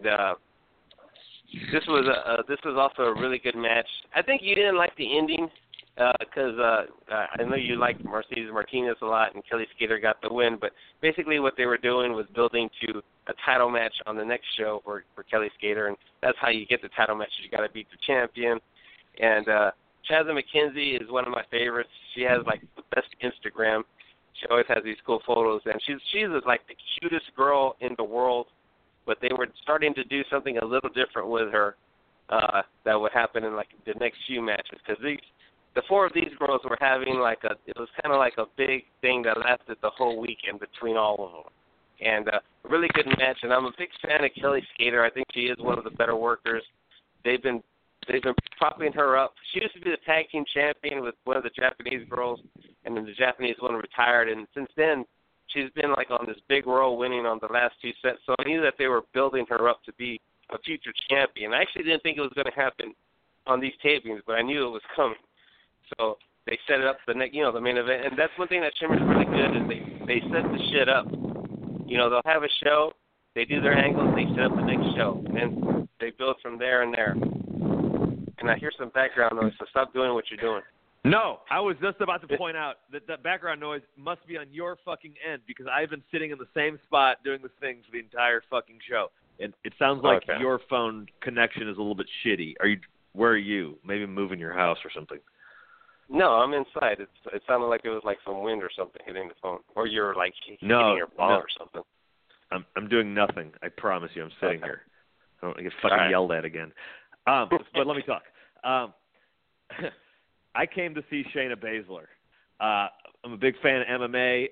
this was also a really good match. I think you didn't like the ending because I know you liked Mercedes Martinez a lot, and Kelly Skater got the win. But basically, what they were doing was building to a title match on the next show for Kelly Skater, and that's how you get the title match. You got to beat the champion. And Chad McKenzie is one of my favorites. She has like the best Instagram. She always has these cool photos, and she's like the cutest girl in the world. But they were starting to do something a little different with her that would happen in like the next few matches, because the four of these girls were having it was kind of like a big thing that lasted the whole weekend between all of them, and a really good match. And I'm a big fan of Kelly Skater. I think she is one of the better workers. They've been propping her up. She used to be the tag team champion with one of the Japanese girls, and then the Japanese one retired, and since then she's been like on this big roll, winning on the last two sets. So I knew that they were building her up to be a future champion. I actually didn't think it was going to happen on these tapings, but I knew it was coming. So they set it up for the main event. And that's one thing that Shimmer's really good is they set the shit up. They'll have a show, they do their angles, they set up the next show, and then they build from there and there. And I hear some background noise, so stop doing what you're doing. No, I was just about to point out that background noise must be on your fucking end, because I've been sitting in the same spot doing this thing for the entire fucking show. And it sounds like your phone connection is a little bit shitty. Where are you? Maybe moving your house or something. No, I'm inside. It sounded like it was like some wind or something hitting the phone, or you're like hitting your ball or something. I'm doing nothing. I promise you. I'm sitting here. I don't get fucking yelled at again. But let me talk. I came to see Shayna Baszler. I'm a big fan of MMA.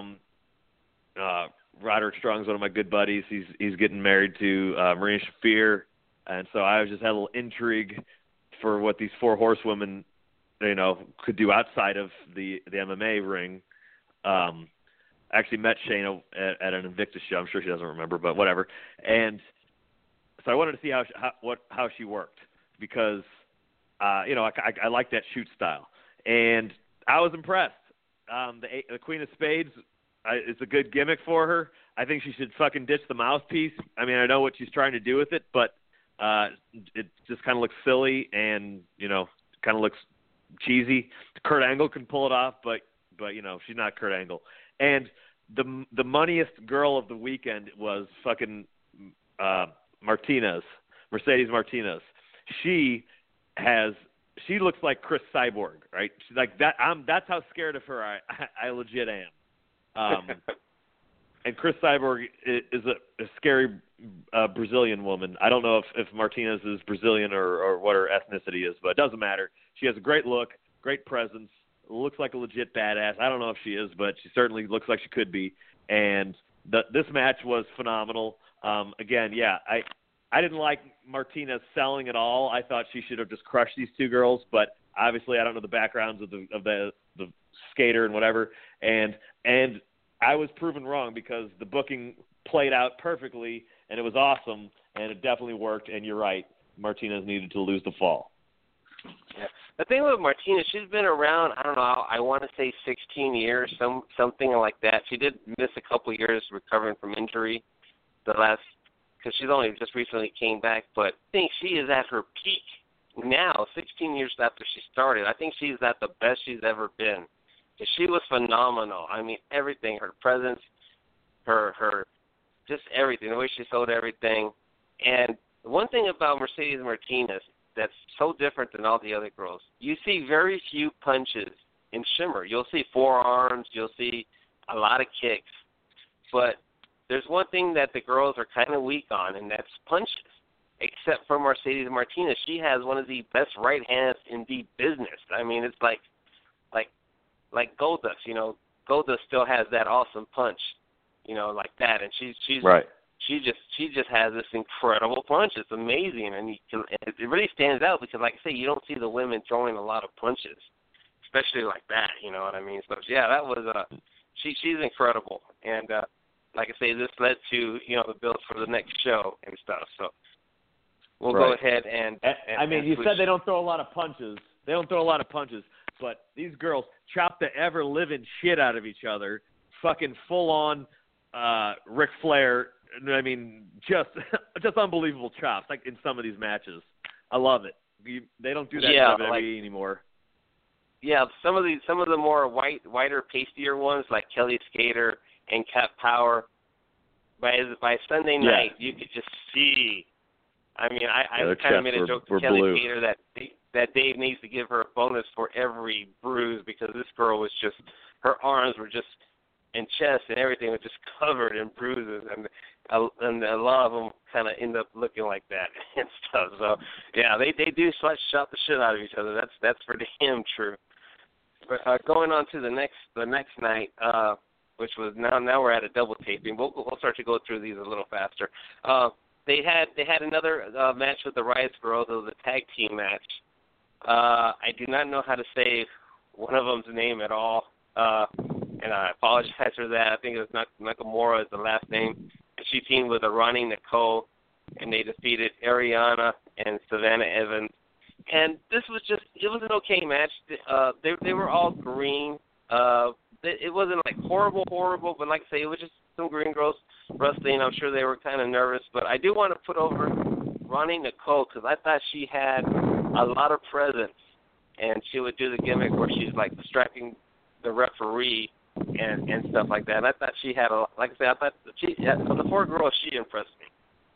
Roderick Strong's one of my good buddies. He's getting married to Marina Shafir, and so I just had a little intrigue for what these four horsewomen, could do outside of the MMA ring. I actually met Shayna at an Invictus show. I'm sure she doesn't remember, but whatever. And so I wanted to see how she worked, because I like that shoot style, and I was impressed. The Queen of Spades is a good gimmick for her. I think she should fucking ditch the mouthpiece. I mean, I know what she's trying to do with it, but it just kind of looks silly and kind of looks cheesy. Kurt Angle can pull it off, but she's not Kurt Angle. And the moneyest girl of the weekend was fucking Mercedes Martinez. She looks like Chris Cyborg, right? She's like that. That's how scared of her I legit am. And Chris Cyborg is a scary Brazilian woman. I don't know if Martinez is Brazilian or what her ethnicity is, but it doesn't matter. She has a great look, great presence, looks like a legit badass. I don't know if she is, but she certainly looks like she could be. And this match was phenomenal. Again, I didn't like Martinez selling at all. I thought she should have just crushed these two girls, but obviously I don't know the backgrounds of the skater and whatever. And I was proven wrong, because the booking played out perfectly and it was awesome and it definitely worked. And you're right, Martinez needed to lose the fall. Yeah. The thing with Martinez, she's been around, I don't know, I want to say 16 years, something like that. She did miss a couple of years recovering from injury because she's only just recently came back, but I think she is at her peak now, 16 years after she started. I think she's at the best she's ever been. She was phenomenal. I mean, everything, her presence, her just everything, the way she sold everything. And one thing about Mercedes Martinez that's so different than all the other girls, you see very few punches in Shimmer. You'll see forearms, you'll see a lot of kicks, but there's one thing that the girls are kind of weak on, and that's punches. except for Mercedes Martinez. She has one of the best right hands in the business. I mean, it's like Goldust. You know, Goldust still has that awesome punch. You know, like that, and she's right. She just has this incredible punch. It's amazing, and it really stands out because, like I say, you don't see the women throwing a lot of punches, especially like that. You know what I mean? So yeah, that was she's incredible, and like I say, this led to the build for the next show and stuff. So we'll go ahead and I mean, you said they don't throw a lot of punches. They don't throw a lot of punches, but these girls chop the ever living shit out of each other, fucking full on Ric Flair. I mean, just unbelievable chops, like in some of these matches. I love it. They don't do that in WWE anymore. Yeah, some of the more whiter, pastier ones, like Kelly Skater and Cat Power. By Sunday night, you could just see. I mean, I kind of made a joke to Kelly Skater that Dave needs to give her a bonus for every bruise because this girl was just, her arms were just, and chest and everything was just covered in bruises, and a lot of them kind of end up looking like that and stuff. So yeah, they do shot the shit out of each other. That's for damn true. But going on to the next night, which was now we're at a double taping. We'll start to go through these a little faster. They had another match with the Riot Girls. It was a tag team match. I do not know how to say one of them's name at all. And I apologize for that. I think it was Nakamura is the last name. And she teamed with Ronnie Nicole, and they defeated Ariana and Savannah Evans. And this was it was an okay match. They were all green. It wasn't like horrible, but like I say, it was just some green girls wrestling. I'm sure they were kind of nervous. But I do want to put over Ronnie Nicole because I thought she had a lot of presence. And she would do the gimmick where she's like distracting the referee and stuff like that. And I thought she had like I said, I thought of the four girls, she impressed me.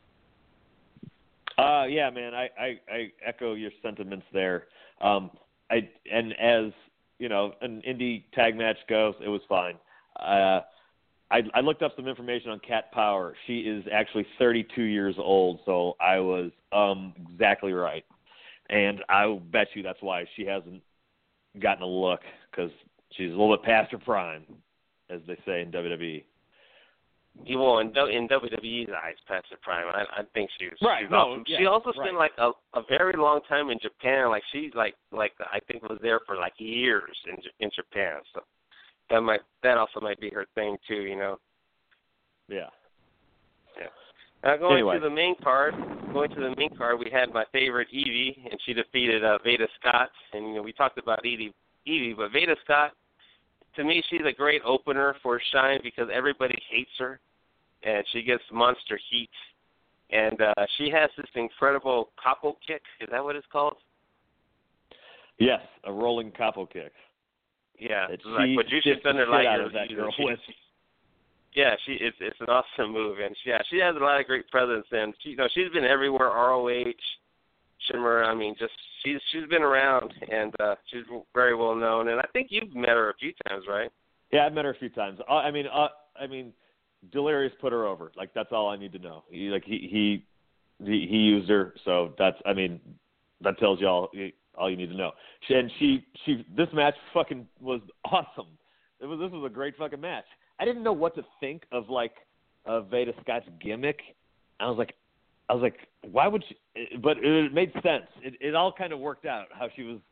Yeah, man, I echo your sentiments there. And as you know, an indie tag match goes, it was fine. I looked up some information on Cat Power. She is actually 32 years old, so I was exactly right. And I'll bet you that's why she hasn't gotten a look, because she's a little bit past her prime, as they say in WWE. Well, in WWE's eyes, past her prime. I think she's right. Awesome. She also spent like a very long time in Japan. Like she's like I think was there for like years in Japan. So that also might be her thing too. You know. Yeah. Yeah. Now going to the main card, we had my favorite Evie, and she defeated Veda Scott. And we talked about Evie, but Veda Scott, to me, she's a great opener for Shine because everybody hates her, and she gets monster heat. And she has this incredible capo kick. Is that what it's called? Yes, a rolling capo kick. Yeah, it's like what you should thunder like that girl. Yeah, it's an awesome move, and she has a lot of great presence, and she's been everywhere. ROH, Shimmer. I mean, just she's been around, and she's very well known. And I think you've met her a few times, right? Yeah, I've met her a few times. I mean, Delirious put her over. Like that's all I need to know. He used her, so that tells you all you need to know. This match fucking was awesome. This was a great fucking match. I didn't know what to think of Veda Scott's gimmick. I was like, why would she? But it made sense. It all kind of worked out how she was.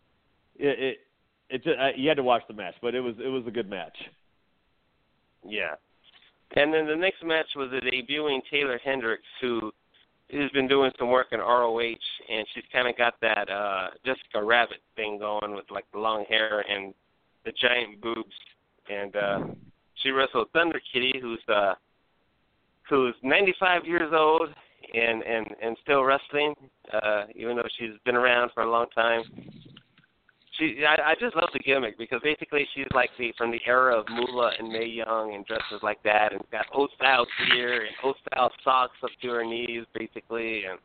You had to watch the match, but it was a good match. Yeah, and then the next match was the debuting Taylor Hendricks, who has been doing some work in ROH, and she's kind of got that Jessica Rabbit thing going with like the long hair and the giant boobs, and she wrestled Thunder Kitty, who's 95 years old and still wrestling, even though she's been around for a long time. I just love the gimmick because basically she's like from the era of Moolah and Mae Young and dresses like that and got old style gear and old style socks up to her knees basically, and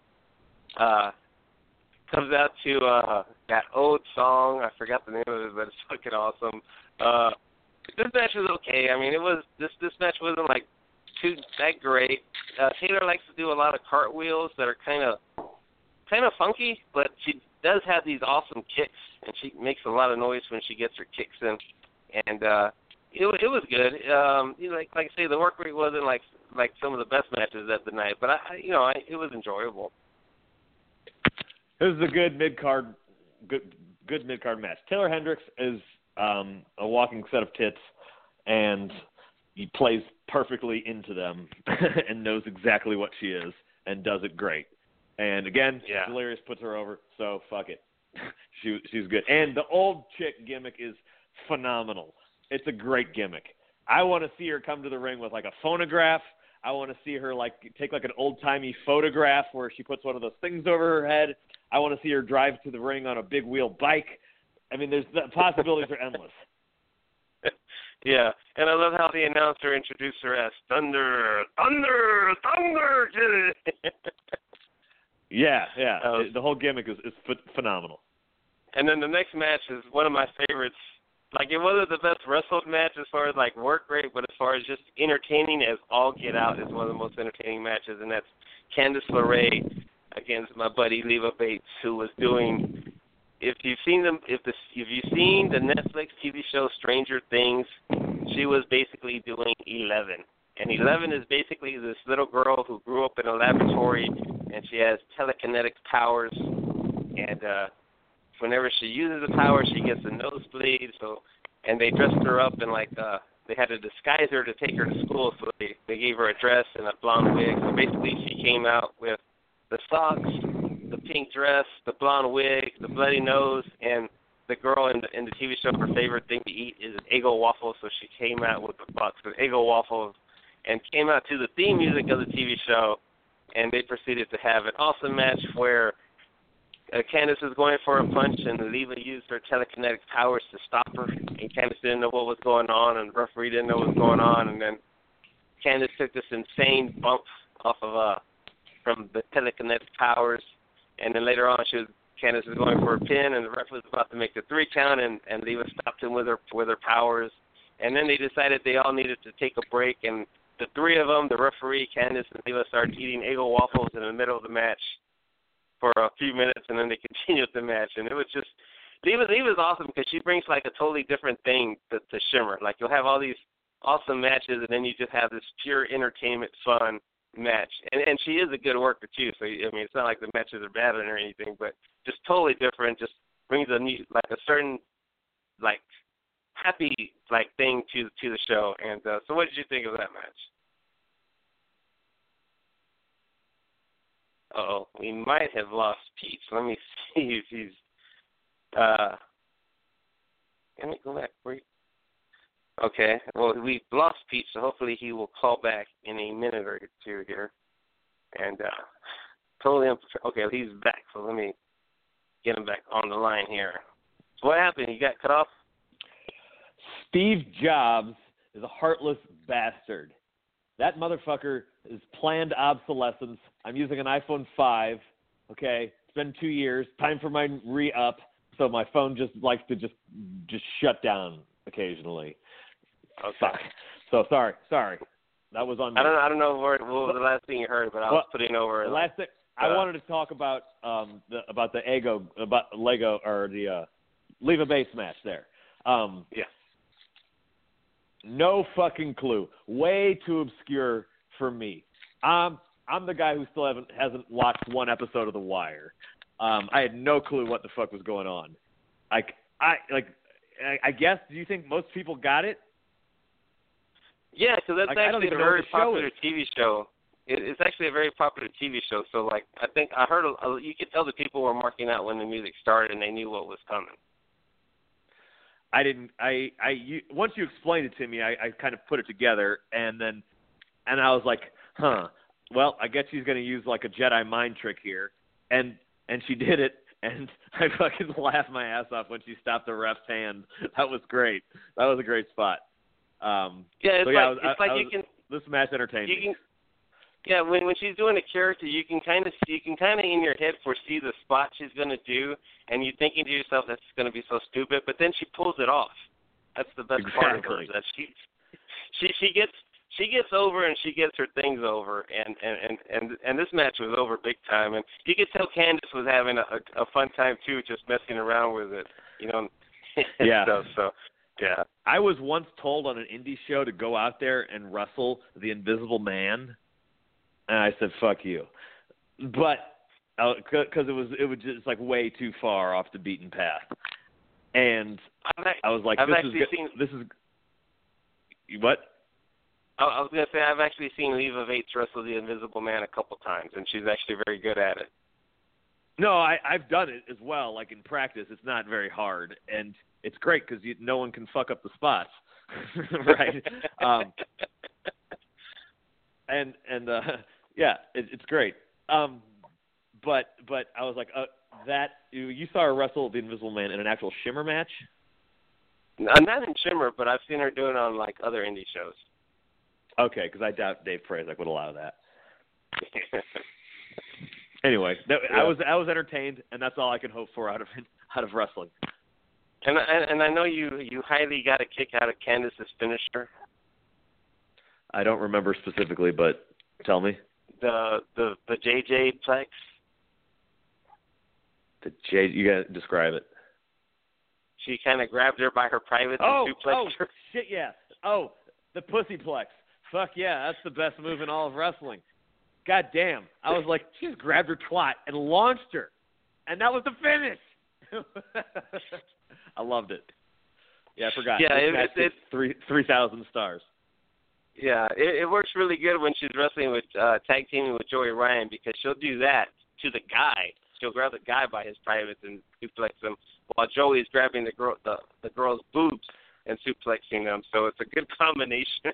comes out to that old song. I forgot the name of it, but it's fucking awesome. This match was okay. I mean, this match wasn't like too that great. Taylor likes to do a lot of cartwheels that are kind of funky, but she does have these awesome kicks, and she makes a lot of noise when she gets her kicks in. And it was good. Like I say, the work rate wasn't like some of the best matches at the night, but it was enjoyable. It was a good mid-card match. Taylor Hendricks is a walking set of tits, and he plays perfectly into them and knows exactly what she is and does it great. And again, Delirious puts her over, so fuck it. She's good. And the old chick gimmick is phenomenal. It's a great gimmick. I want to see her come to the ring with like a phonograph. I want to see her like take like an old-timey photograph where she puts one of those things over her head. I want to see her drive to the ring on a big wheel bike. I mean, the possibilities are endless. Yeah, and I love how the announcer introduced her as Thunder. Yeah. The whole gimmick is phenomenal. And then the next match is one of my favorites. Like, it wasn't the best wrestled match as far as, like, work rate, but as far as just entertaining as all get out is one of the most entertaining matches, and that's Candice LeRae against my buddy Leva Bates, who was doing, if you've seen the Netflix TV show Stranger Things, she was basically doing 11. And 11 is basically this little girl who grew up in a laboratory, and she has telekinetic powers, and whenever she uses the power, she gets a nosebleed. And they dressed her up in they had to disguise her to take her to school, so they gave her a dress and a blonde wig. So basically, she came out with the socks, the pink dress, the blonde wig, the bloody nose, and the girl in the TV show, her favorite thing to eat is Eggo waffles. So she came out with the box of Eggo waffles and came out to the theme music of the TV show, and they proceeded to have an awesome match where Candice was going for a punch, and Leva used her telekinetic powers to stop her, and Candice didn't know what was going on, and the referee didn't know what was going on, and then Candice took this insane bump off of from the telekinetic powers, and then later on Candice was going for a pin, and the ref was about to make the 3 count, and Leva stopped him with her powers, and then they decided they all needed to take a break, and the 3 of them, the referee, Candice, and Leva, started eating Eggo waffles in the middle of the match for a few minutes, and then they continued the match. And it was just, Leva's awesome because she brings like a totally different thing to Shimmer. Like, you'll have all these awesome matches, and then you just have this pure entertainment, fun match. And she is a good worker too. So I mean, it's not like the matches are bad or anything, but just totally different. Just brings a new, like a certain, like, happy like thing to the show. And so, what did you think of that match? Uh-oh, we might have lost Pete. Let me see if he's, let me go back. Okay, well, we've lost Pete, so hopefully he will call back in a minute or two here. And okay, he's back, so let me get him back on the line here. So what happened? He got cut off? Steve Jobs is a heartless bastard. That motherfucker is planned obsolescence. I'm using an iPhone 5, okay? It's been 2 years. Time for my re-up, so my phone just likes to just shut down occasionally. Okay. Fuck. So sorry. That was on me. I don't know what was the last thing you heard, but I was putting over. The last thing I wanted to talk about the Lego or the Leva Bates match there. Yeah. No fucking clue. Way too obscure for me. I'm the guy who still hasn't watched one episode of The Wire. I had no clue what the fuck was going on. I guess. Do you think most people got it? Yeah, because that's actually a very popular TV show. It's actually a very popular TV show. So, like, I think I heard you could tell the people were marking out when the music started and they knew what was coming. I didn't. Once you explained it to me, I kind of put it together, and I was like, huh. Well, I guess she's going to use like a Jedi mind trick here, and she did it, and I fucking laughed my ass off when she stopped the ref's hand. That was great. That was a great spot. This match entertained me. Yeah, when she's doing a character, you can kind of in your head foresee the spot she's going to do, and you're thinking to yourself that's going to be so stupid, but then she pulls it off. That's the best part of her. That she gets over and she gets her things over, and this match was over big time, and you could tell Candice was having a fun time too, just messing around with it, Yeah. stuff. So yeah. I was once told on an indie show to go out there and wrestle the Invisible Man, and I said, "Fuck you," but because it was just like way too far off the beaten path, and I was like, "This is what?" I was gonna say I've actually seen Leva Bates wrestle the Invisible Man a couple times, and she's actually very good at it. No, I've done it as well. Like in practice, it's not very hard, and it's great because no one can fuck up the spots, right? Yeah, it's great. But I was like, that you saw her wrestle the Invisible Man in an actual Shimmer match? Not in Shimmer, but I've seen her doing it on like other indie shows. Okay, because I doubt Dave Prazak would allow that. Anyway, I was entertained, and that's all I can hope for out of wrestling. And I know you highly got a kick out of Candice's finisher. I don't remember specifically, but tell me. The JJ Plex. You gotta describe it. She kind of grabbed her by her privates and suplexed her. Shit, yeah. Oh, the Pussyplex. Fuck yeah, that's the best move in all of wrestling. God damn. I was like, she just grabbed her twat and launched her. And that was the finish. I loved it. Yeah, I forgot. Yeah, it's 3,000 stars. Yeah, it works really good when she's wrestling with tag teaming with Joey Ryan, because she'll do that to the guy. She'll grab the guy by his privates and suplex him, while Joey's grabbing the girl's boobs and suplexing them. So it's a good combination.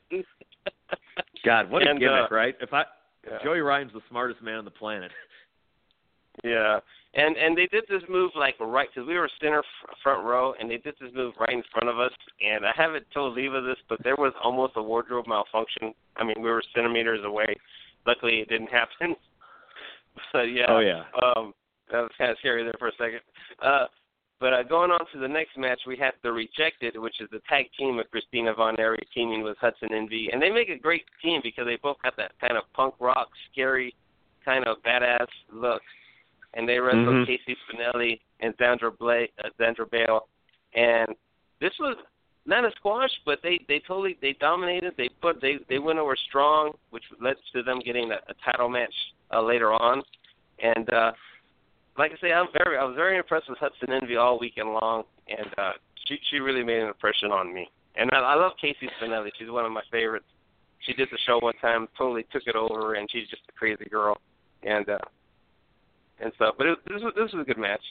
God, what a gimmick, right? Yeah. Joey Ryan's the smartest man on the planet. Yeah, and they did this move like right, because we were center front row, and they did this move right in front of us. And I haven't told Leva this, but there was almost a wardrobe malfunction. I mean, we were centimeters away. Luckily, it didn't happen. So yeah. Oh yeah. That was kind of scary there for a second. But going on to the next match, we have The Rejected, which is the tag team of Christina Von Erich teaming with Hudson Envy. And they make a great team because they both have that kind of punk rock, scary, kind of badass look. And they wrestled Casey Spinelli and Sandra Bale. And this was not a squash, but they dominated. They went over strong, which led to them getting a title match later on. And like I say, I was very impressed with Hudson Envy all weekend long, and she really made an impression on me. And I love Casey Spinelli. She's one of my favorites. She did the show one time, totally took it over, and she's just a crazy girl, and stuff. But this was a good match.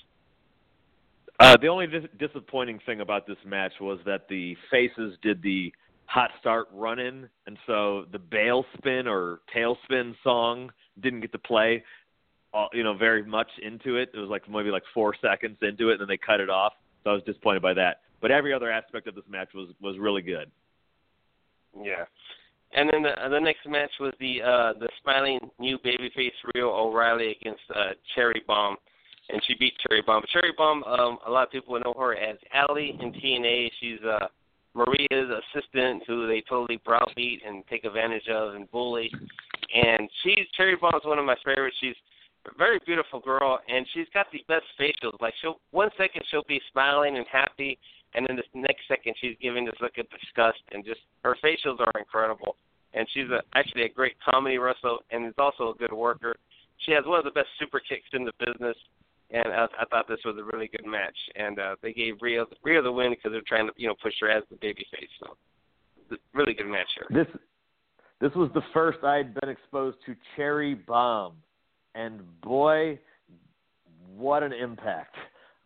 The only disappointing thing about this match was that the faces did the hot start run-in, and so the Bale spin or tailspin song didn't get to play. Very much into it. It was maybe 4 seconds into it, and then they cut it off. So I was disappointed by that. But every other aspect of this match was really good. Yeah. And then the next match was the smiling new babyface Rio O'Reilly against Cherry Bomb, and she beat Cherry Bomb. Cherry Bomb, a lot of people know her as Allie in TNA. She's Maria's assistant, who they totally browbeat and take advantage of and bully. And Cherry Bomb is one of my favorites. She's a very beautiful girl, and she's got the best facials. Like, 1 second she'll be smiling and happy, and then the next second she's giving this look of disgust, and just her facials are incredible. And she's actually a great comedy wrestler, and is also a good worker. She has one of the best super kicks in the business, and I thought this was a really good match. And they gave Rhea the win because they're trying to push her as the babyface. So, really good match here. This was the first I'd been exposed to Cherry Bomb. And boy, what an impact.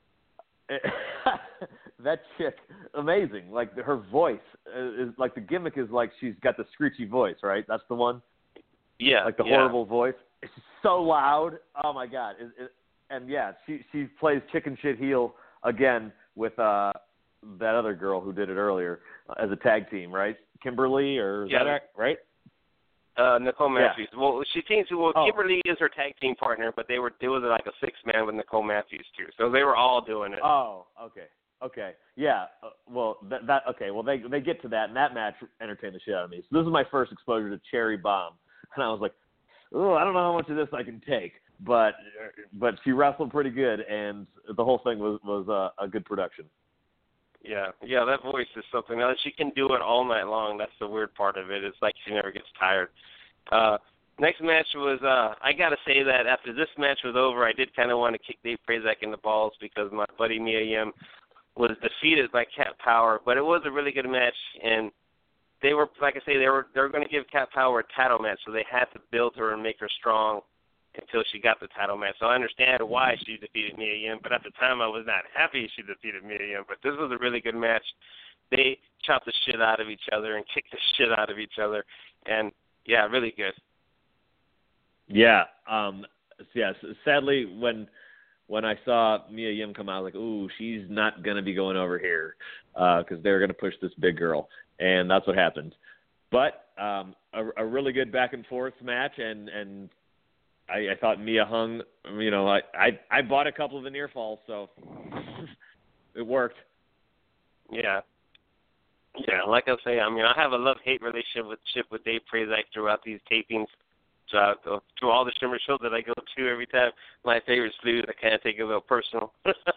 That chick, amazing. Her voice is the gimmick is she's got the screechy voice, right? That's the one? Yeah. Horrible voice. It's so loud. Oh my God. And yeah, she plays chicken shit heel again with that other girl who did it earlier as a tag team, right? Kimberly is that right? Nicole Matthews. Yeah. Well, Kimberly is her tag team partner, but it was like a 6-man with Nicole Matthews too. So they were all doing it. Oh, okay. Okay. Yeah. Well, okay. Well, they get to that, and that match entertained the shit out of me. So this is my first exposure to Cherry Bomb, and I was like, oh, I don't know how much of this I can take. But she wrestled pretty good, and the whole thing was a good production. Yeah, that voice is something else. She can do it all night long. That's the weird part of it. It's like she never gets tired. Next match was, I got to say that after this match was over, I did kind of want to kick Dave Prazak in the balls because my buddy Mia Yim was defeated by Cat Power, but it was a really good match, and they were, like I say, they were going to give Cat Power a title match, so they had to build her and make her strong until she got the title match. So I understand why she defeated Mia Yim, but at the time I was not happy she defeated Mia Yim. But this was a really good match. They chopped the shit out of each other and kicked the shit out of each other, and yeah, really good. Yeah. Yes. Sadly, when I saw Mia Yim come out, I was like, ooh, she's not gonna be going over here because they're gonna push this big girl, and that's what happened. But a really good back and forth match, and I thought Mia hung. You know, I bought a couple of the near falls, so it worked. Yeah. Yeah, like I say, I mean, I have a love-hate relationship with Dave Prazak throughout these tapings. Through all the Shimmer shows that I go to every time my favorites lose, I kind of take it a little personal.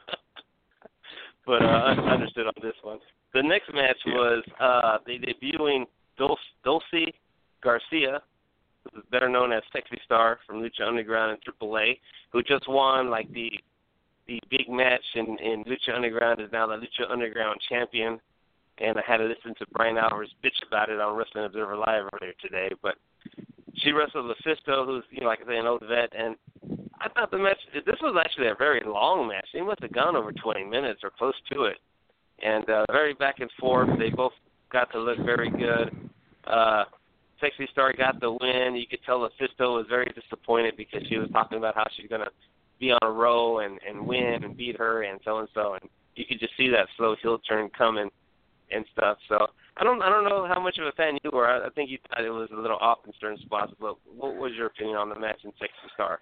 But I understood on this one. The next match was they debuting Dulce Garcia, who is better known as Sexy Star from Lucha Underground and AAA, who just won like the big match in Lucha Underground, is now the Lucha Underground champion. And I had to listen to Brian Alvarez bitch about it on Wrestling Observer Live earlier today. But she wrestled Lufisto, who's, you know, like I say, an old vet. And I thought the match, this was actually a very long match. It must have gone over 20 minutes or close to it. And very back and forth. They both got to look very good. Sexy Star got the win. You could tell Lufisto was very disappointed because she was talking about how she's going to be on a roll and win and beat her and so. And you could just see that slow heel turn coming and stuff. So I don't know how much of a fan you were. I think you thought it was a little off in certain spots. But what was your opinion on the match in Sexy Star?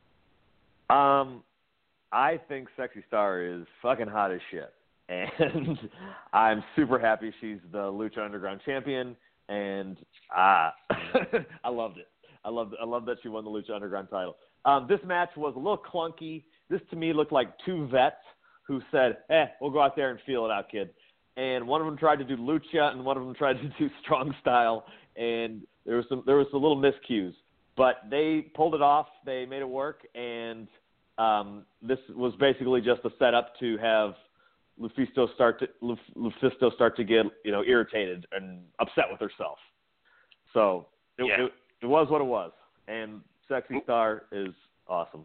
I think Sexy Star is fucking hot as shit, and I'm super happy she's the Lucha Underground champion. And I loved it. I love that she won the Lucha Underground title. This match was a little clunky. This to me looked like two vets who said, we'll go out there and feel it out, kid. And one of them tried to do lucha, and one of them tried to do strong style, and there was a little miscues, but they pulled it off. They made it work, and this was basically just a setup to have Lufisto start to get, you know, irritated and upset with herself. So it was what it was, and Sexy Star is awesome.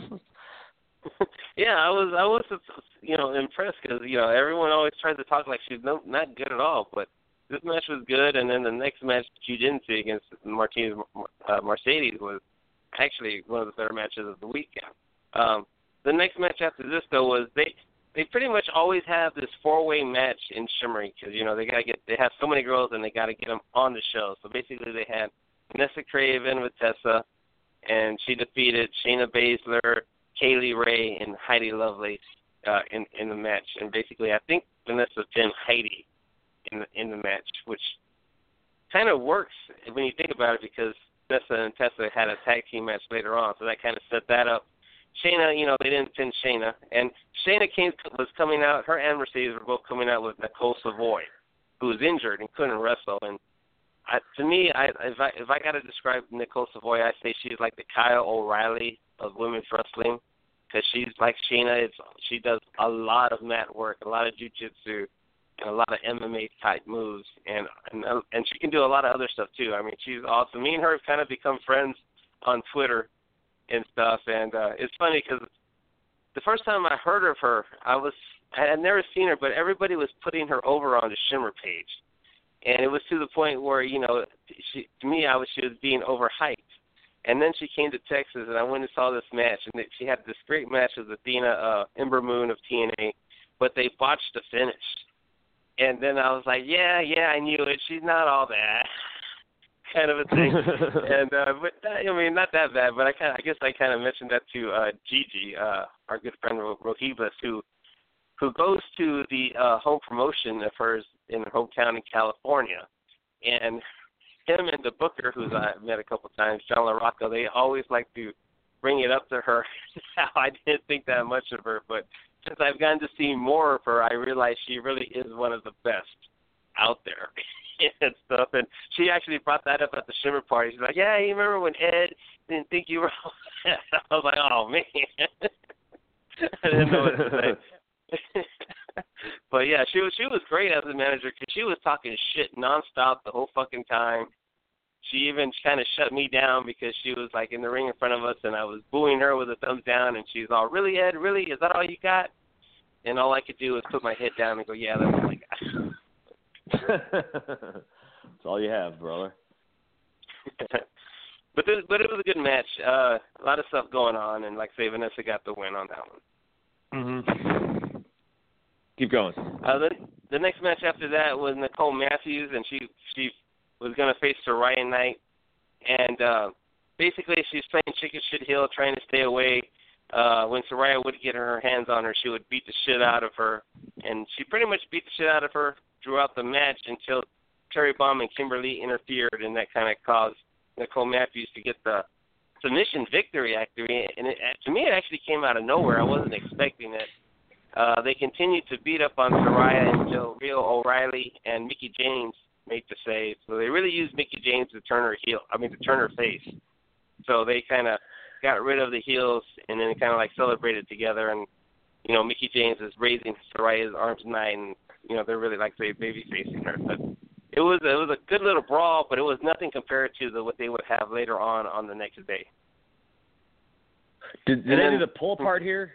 Yeah, I was you know, impressed because, you know, everyone always tries to talk like she's not good at all, but this match was good, and then the next match you didn't see against Martinez Mercedes was actually one of the better matches of the weekend. The next match after this, though, was they pretty much always have this four-way match in Shimmery because, you know, they have so many girls and they got to get them on the show. So basically they had Vanessa Craven with Tessa, and she defeated Shayna Baszler, Kaylee Ray, and Heidi Lovelace in the match. And basically I think Vanessa pinned Heidi in the match, which kind of works when you think about it because Vanessa and Tessa had a tag team match later on, so that kind of set that up. Shayna, you know, they didn't pin Shayna. And Shayna was coming out, her and Mercedes were both coming out with Nicole Savoy, who was injured and couldn't wrestle. And to me, if I got to describe Nicole Savoy, I say she's like the Kyle O'Reilly of women's wrestling because she's like Shayna. She does a lot of mat work, a lot of jiu-jitsu, and a lot of MMA-type moves. And she can do a lot of other stuff, too. I mean, she's awesome. Me and her have kind of become friends on Twitter and stuff, and it's funny because the first time I heard of her, I had never seen her, but everybody was putting her over on the Shimmer page, and it was to the point where, you know, she was being overhyped, and then she came to Texas, and I went and saw this match, and she had this great match with Athena Ember Moon of TNA, but they botched the finish, and then I was like, yeah, I knew it. She's not all that. Kind of a thing, and but I mean, not that bad. But I guess I kind of mentioned that to Gigi, our good friend Rohibas, who who goes to the home promotion of hers in her hometown in California. And him and the booker, who I've met a couple times, John LaRocco, they always like to bring it up to her how I didn't think that much of her. But since I've gotten to see more of her, I realize she really is one of the best out there and stuff. And she actually brought that up at the Shimmer party. She's like, yeah, you remember when Ed didn't think you were all that? I was like, oh, man. I didn't know what to say. But, yeah, she was great as a manager because she was talking shit nonstop the whole fucking time. She even kind of shut me down because she was, like, in the ring in front of us, and I was booing her with a thumbs down, and she's all, really, Ed, really? Is that all you got? And all I could do was put my head down and go, yeah, that's all I got. That's all you have, brother. But it was a good match. A lot of stuff going on, and like I say, Vanessa got the win on that one. Mm-hmm. Keep going. The next match after that was Nicole Matthews, and she was going to face Soraya Knight. And basically she's playing chicken shit heel, trying to stay away. When Soraya would get her hands on her, she would beat the shit out of her. And she pretty much beat the shit out of her throughout the match until Cherry Bomb and Kimberly interfered, and that kind of caused Nicole Matthews to get the submission victory, actually. And to me, it actually came out of nowhere. I wasn't expecting it. They continued to beat up on Soraya until Rio O'Reilly and Mickie James made the save. So they really used Mickie James to turn her face. So they kind of got rid of the heels and then kind of like celebrated together. And, you know, Mickie James is raising Soraya's arms tonight, and, you know, they're really like baby facing her. But it was a good little brawl, but it was nothing compared to what they would have later on the next day. Did they do the pull apart here?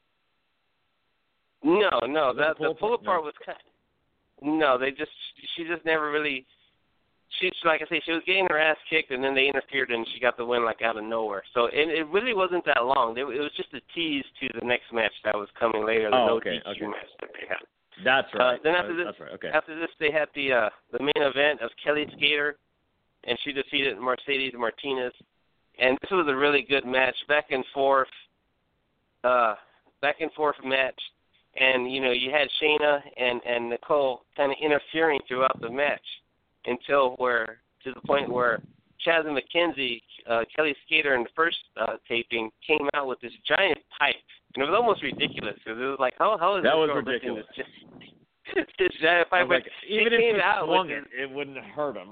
No, the pull apart was kind of, no. She just never really. She's like I say, she was getting her ass kicked, and then they interfered, and she got the win like out of nowhere. So it really wasn't that long. It was just a tease to the next match that was coming later. The DQ match that they had. That's right. Then after this, that's right. Okay. After this, they had the main event of Kelly Skater, and she defeated Mercedes Martinez. And this was a really good match, back and forth match. And, you know, you had Shayna and Nicole kind of interfering throughout the match to the point where Chaz and McKenzie, Kelly Skater in the first taping, came out with this giant pipe. And it was almost ridiculous because it was like, how is that this was girl ridiculous. This giant pipe? Like, even if he swung it wouldn't hurt him.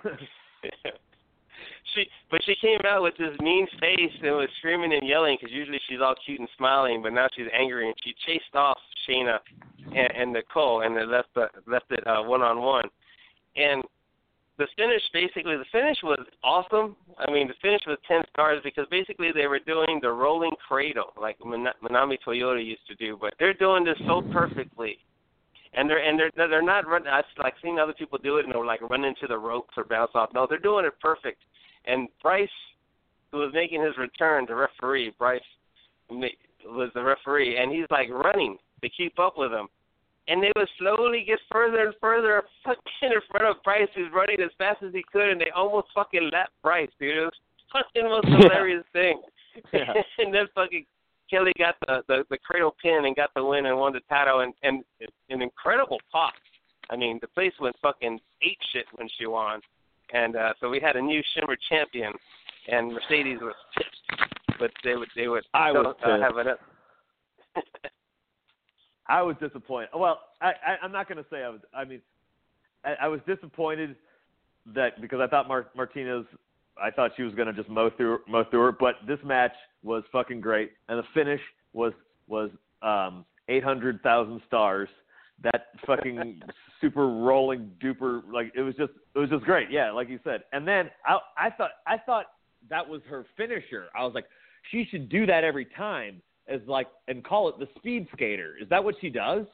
She came out with this mean face and was screaming and yelling because usually she's all cute and smiling, but now she's angry, and she chased off Shayna and Nicole, and they left it one-on-one. And the finish was awesome. I mean, the finish was 10 stars because basically they were doing the rolling cradle like Manami Toyota used to do, but they're doing this so perfectly. And they're not running. I've like seen other people do it and they're like run into the ropes or bounce off. No, they're doing it perfect. And Bryce, who was making his return, the referee, Bryce was the referee, and he's like running to keep up with him. And they would slowly get further and further fucking in front of Bryce, who's running as fast as he could, and they almost fucking lapped Bryce, dude. It was fucking the most hilarious thing. Yeah. And then fucking Kelly got the cradle pin and got the win and won the title, and an incredible pop. I mean, the place went fucking ape shit when she won. And so we had a new Shimmer champion, and Mercedes was pissed, but they would have it. I was disappointed. Well, I'm not going to say I was. I mean, I was disappointed that because I thought Martinez, I thought she was going to just mow through her. But this match was fucking great, and the finish was 800,000 stars. That fucking super rolling duper, like it was just great. Yeah, like you said. And then I thought that was her finisher. I was like, she should do that every time and call it the speed skater. Is that what she does?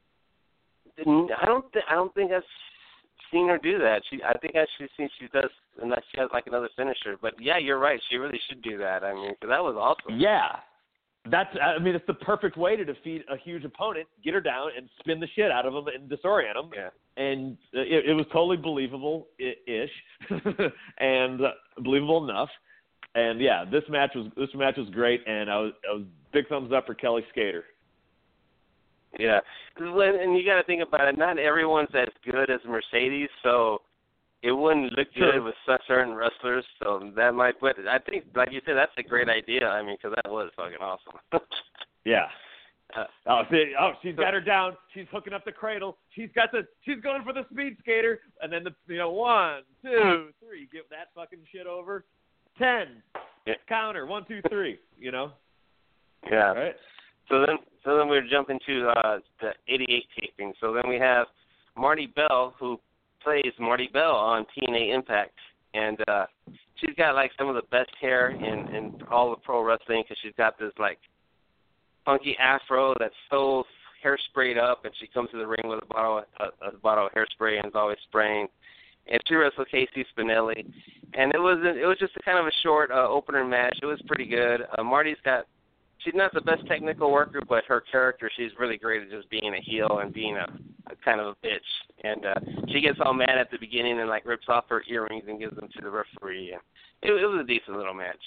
I don't think I've seen her do that. I think I've seen she does unless she has like another finisher. But yeah, you're right. She really should do that. I mean, 'cause that was awesome. Yeah. It's the perfect way to defeat a huge opponent, get her down and spin the shit out of them and disorient them. Yeah. And it was totally believable-ish and believable enough. And yeah, this match was great, and I was big thumbs up for Kelly Skater. Yeah, and you got to think about it. Not everyone's as good as Mercedes, so it wouldn't look good with certain wrestlers. So that might. But I think, like you said, that's a great idea. I mean, because that was fucking awesome. Yeah. She's got her down. She's hooking up the cradle. She's going for the speed skater, and then 1, 2, 3, give that fucking shit over. 10, counter, 1, 2, 3. Yeah. All right. So then we're jumping to the '88 taping. So then we have Marty Bell, who plays Marty Bell on TNA Impact, and she's got like some of the best hair in all of pro wrestling because she's got this like funky afro that's so hairsprayed up, and she comes to the ring with a bottle of hairspray and is always spraying. And she wrestled Casey Spinelli, and it was just a kind of a short opener match. It was pretty good. She's not the best technical worker, but her character, she's really great at just being a heel and being a kind of a bitch. And she gets all mad at the beginning and like rips off her earrings and gives them to the referee. And it was a decent little match.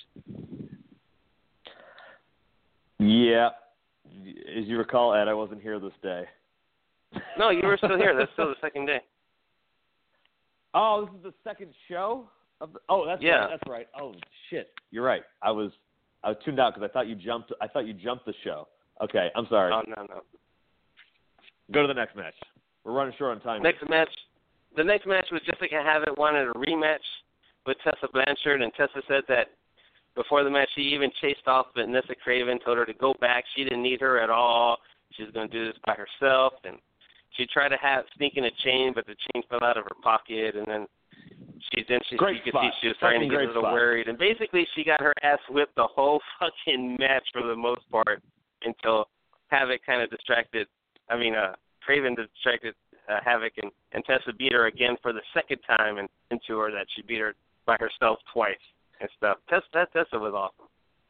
Yeah. As you recall, Ed, I wasn't here this day. No, you were still here. That's still the second day. Oh, this is the second show? That's right. That's right. Oh, shit. You're right. I was tuned out because I thought you jumped the show. Okay, I'm sorry. Oh, no. Go to the next match. We're running short on time. The next match was Jessica Havoc wanted a rematch with Tessa Blanchard, and Tessa said that before the match she even chased off Vanessa Craven, told her to go back. She didn't need her at all. She was going to do this by herself, and she tried to sneak in a chain, but the chain fell out of her pocket, and then you could see she was starting to get a little worried. And basically she got her ass whipped the whole fucking match for the most part until Havoc kind of Craven distracted Havoc, and Tessa beat her again for the second time and into her that she beat her by herself twice and stuff. Tessa was awesome.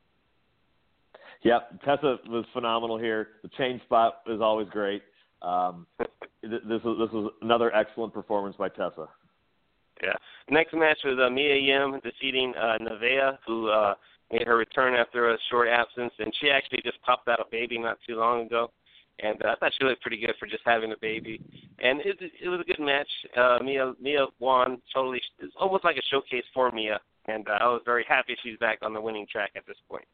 Yep, Tessa was phenomenal here. The chain spot is always great. This was another excellent performance by Tessa. Yeah. Next match was Mia Yim defeating Nevaeh, who made her return after a short absence, and she actually just popped out a baby not too long ago. And I thought she looked pretty good for just having a baby. And it was a good match. Mia won totally. It's almost like a showcase for Mia, and I was very happy she's back on the winning track at this point.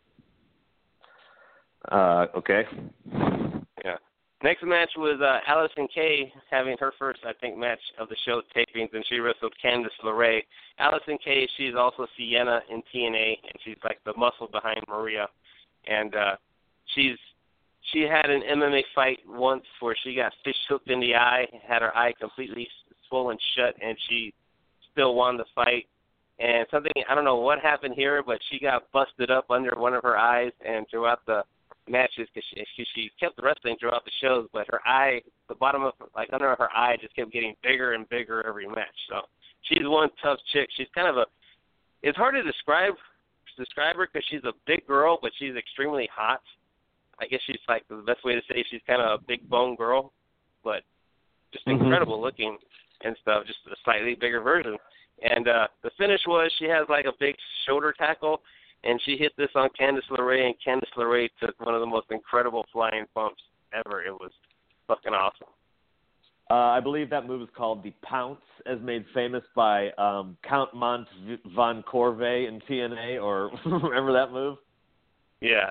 Okay. Yeah. Next match was Allison Kay having her first, I think, match of the show tapings, and she wrestled Candice LeRae. Allison Kay, she's also Sienna in TNA, and she's like the muscle behind Maria. And she had an MMA fight once where she got fish hooked in the eye, had her eye completely swollen shut, and she still won the fight. And something, I don't know what happened here, but she got busted up under one of her eyes, and throughout the matches, because she kept wrestling throughout the shows, but her eye, the bottom of under her eye, just kept getting bigger and bigger every match. So she's one tough chick. She's kind of it's hard to describe her because she's a big girl, but she's extremely hot. I guess she's like the best way to say she's kind of a big bone girl, but just incredible looking and stuff. Just a slightly bigger version. And the finish was she has like a big shoulder tackle, and she hit this on Candice LeRae, and Candice LeRae took one of the most incredible flying bumps ever. It was fucking awesome. I believe that move is called the Pounce, as made famous by Count Mont von Corvée in TNA, or remember that move? Yeah.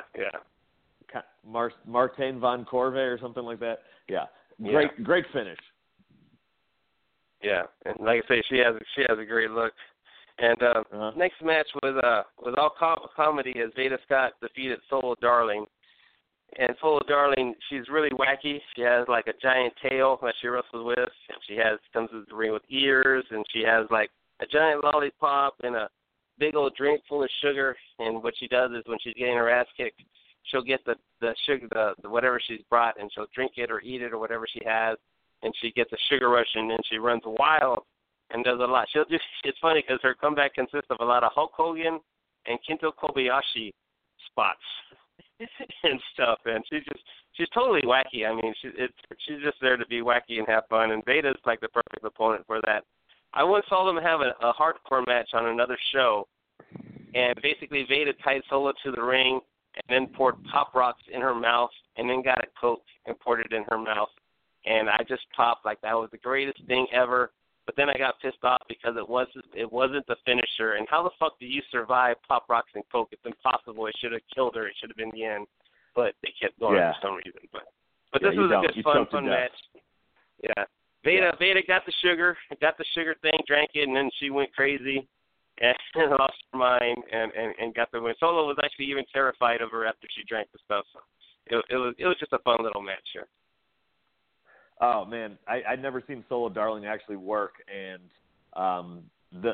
Martin von Corvée or something like that. Yeah. Great finish. Yeah, and like I say, she has a great look. And next match was all comedy as Veda Scott defeated Solo Darling. And Solo Darling, she's really wacky. She has like a giant tail that she wrestles with. And she comes to the ring with ears, and she has like a giant lollipop and a big old drink full of sugar. And what she does is when she's getting her ass kicked, she'll get the sugar, the whatever she's brought, and she'll drink it or eat it or whatever she has. And she gets a sugar rush, and then she runs wild and does a lot. It's funny because her comeback consists of a lot of Hulk Hogan and Kento Kobayashi spots and stuff. And she's totally wacky. I mean, she's just there to be wacky and have fun. And Veda's like the perfect opponent for that. I once saw them have a hardcore match on another show, and basically Veda tied Solo to the ring, and then poured Pop Rocks in her mouth, and then got a Coke and poured it in her mouth. And I just popped like that was the greatest thing ever. But then I got pissed off because it wasn't the finisher. And how the fuck do you survive Pop Rocks and Coke? It's impossible. It should have killed her. It should have been the end. But they kept going for some reason. But this was a good fun match. Yeah. Veda got the sugar thing, drank it, and then she went crazy and lost her mind and got the win. Solo was actually even terrified of her after she drank the stuff. So it was just a fun little match here. Oh man, I'd never seen Solo Darling actually work, and the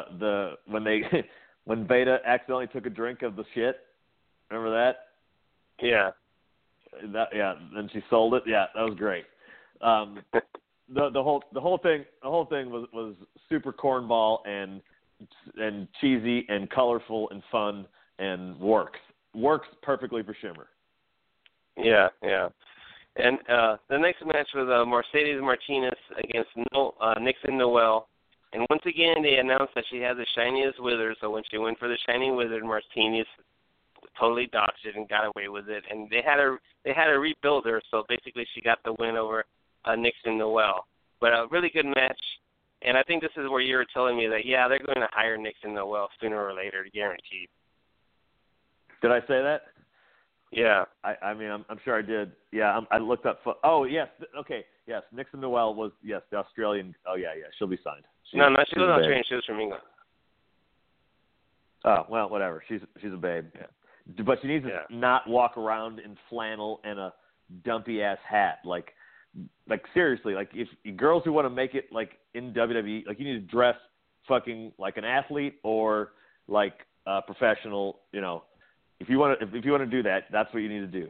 when Veda accidentally took a drink of the shit, remember that? Yeah. Then she sold it. Yeah, that was great. The whole thing was super cornball and cheesy and colorful and fun and works perfectly for Shimmer. Yeah. And the next match was Mercedes Martinez against Nixon Noel. And once again, they announced that she had the shiniest wither. So when she went for the shiny wither, Martinez totally dodged it and got away with it. And they had to rebuild her. So basically, she got the win over Nixon Noel. But a really good match. And I think this is where you were telling me that, yeah, they're going to hire Nixon Noel sooner or later, guaranteed. Did I say that? Yeah. I mean, I'm sure I did. Yeah, I looked up. Oh, yes. Okay. Yes, Nixon Noel was, the Australian. Oh, yeah. She'll be signed. She was Australian. She was from England. Oh, well, whatever. She's a babe. Yeah. But she needs to not walk around in flannel and a dumpy-ass hat. Like seriously, like if girls who want to make it like in WWE, like you need to dress fucking like an athlete or like a professional, you know. If you want to do that, that's what you need to do.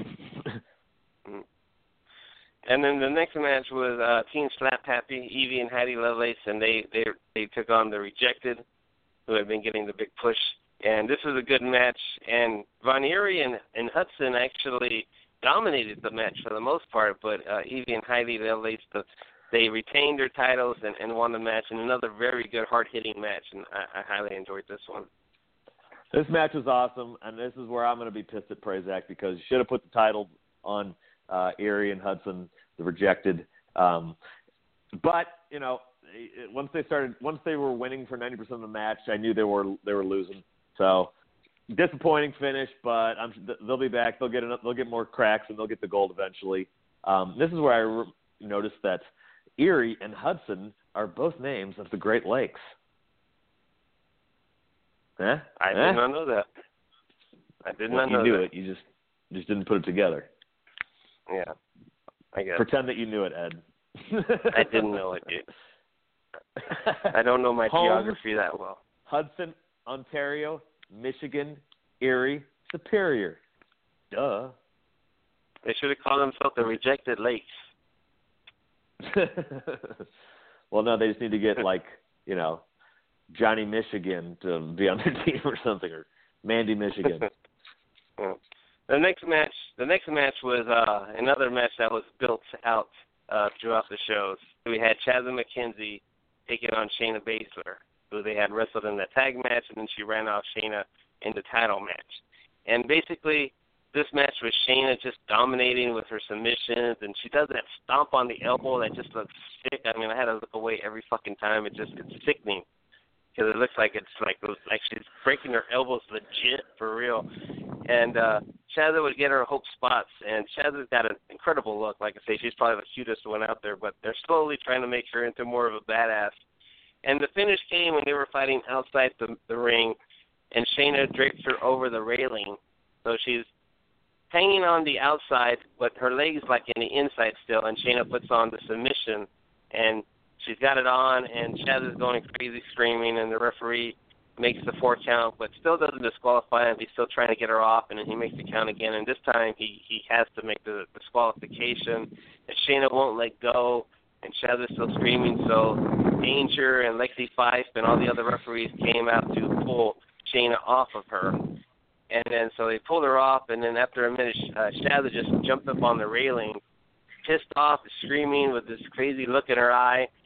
And then the next match was Team Slap Happy, Evie and Hattie Lovelace, and they took on the Rejected, who had been getting the big push. And this was a good match. And Von Eerie and Hudson actually dominated the match for the most part, but Evie and Hattie Lovelace, they retained their titles and won the match in another very good, hard-hitting match, and I highly enjoyed this one. This match was awesome, and this is where I'm going to be pissed at Prazak because you should have put the title on Eerie and Hudson, the Rejected. But you know, once they were winning for 90% of the match, I knew they were losing. So disappointing finish, but they'll be back. They'll get more cracks, and they'll get the gold eventually. This is where I noticed that Eerie and Hudson are both names of the Great Lakes. I did not know that. I did not know that. You knew it. You just didn't put it together. Yeah, I guess. Pretend that you knew it, Ed. I didn't know it, dude. I don't know my geography that well. Hudson, Ontario, Michigan, Erie, Superior. Duh. They should have called themselves the Rejected Lakes. Well, no, they just need to get Johnny Michigan to be on their team or something, or Mandy Michigan. The next match was another match that was built out throughout the shows. We had Chazza McKenzie taking on Shayna Baszler, who they had wrestled in the tag match, and then she ran off Shayna in the title match. And basically, this match was Shayna just dominating with her submissions, and she does that stomp on the elbow that just looks sick. I mean, I had to look away every fucking time. It's sickening. Because it looks like she's breaking her elbows legit, for real. And Chazza would get her hope spots, and Chazza's got an incredible look. Like I say, she's probably the cutest one out there, but they're slowly trying to make her into more of a badass. And the finish came when they were fighting outside the ring, and Shayna draped her over the railing. So she's hanging on the outside, but her leg's like in the inside still, and Shayna puts on the submission, and she's got it on, and Chaz is going crazy screaming, and the referee makes the 4 count, but still doesn't disqualify him. He's still trying to get her off, and then he makes the count again, and this time he has to make the disqualification, and Shayna won't let go, and Chaz is still screaming, so Danger and Lexi Fife and all the other referees came out to pull Shayna off of her. And then so they pulled her off, and then after a minute, Chaz just jumped up on the railing, pissed off, screaming with this crazy look in her eye.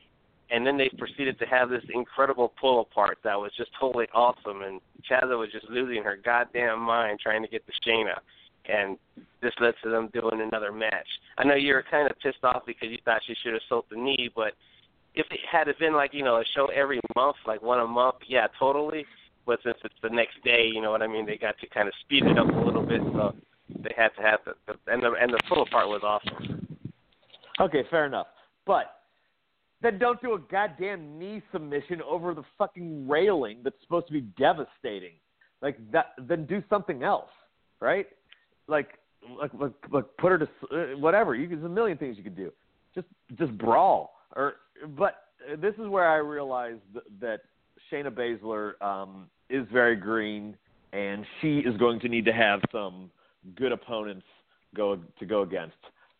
And then they proceeded to have this incredible pull apart that was just totally awesome. And Chazza was just losing her goddamn mind trying to get to Shayna. And this led to them doing another match. I know you were kind of pissed off because you thought she should have sold the knee, but if it had been like, a show every month, like one a month, yeah, totally. But since it's the next day, you know what I mean, they got to kind of speed it up a little bit, so they had to have and the pull apart was awesome. Okay, fair enough. But then don't do a goddamn knee submission over the fucking railing that's supposed to be devastating. Like that, then do something else, right? Like put her to whatever. There's a million things you could do. Just brawl. But this is where I realized that Shayna Baszler is very green, and she is going to need to have some good opponents go against.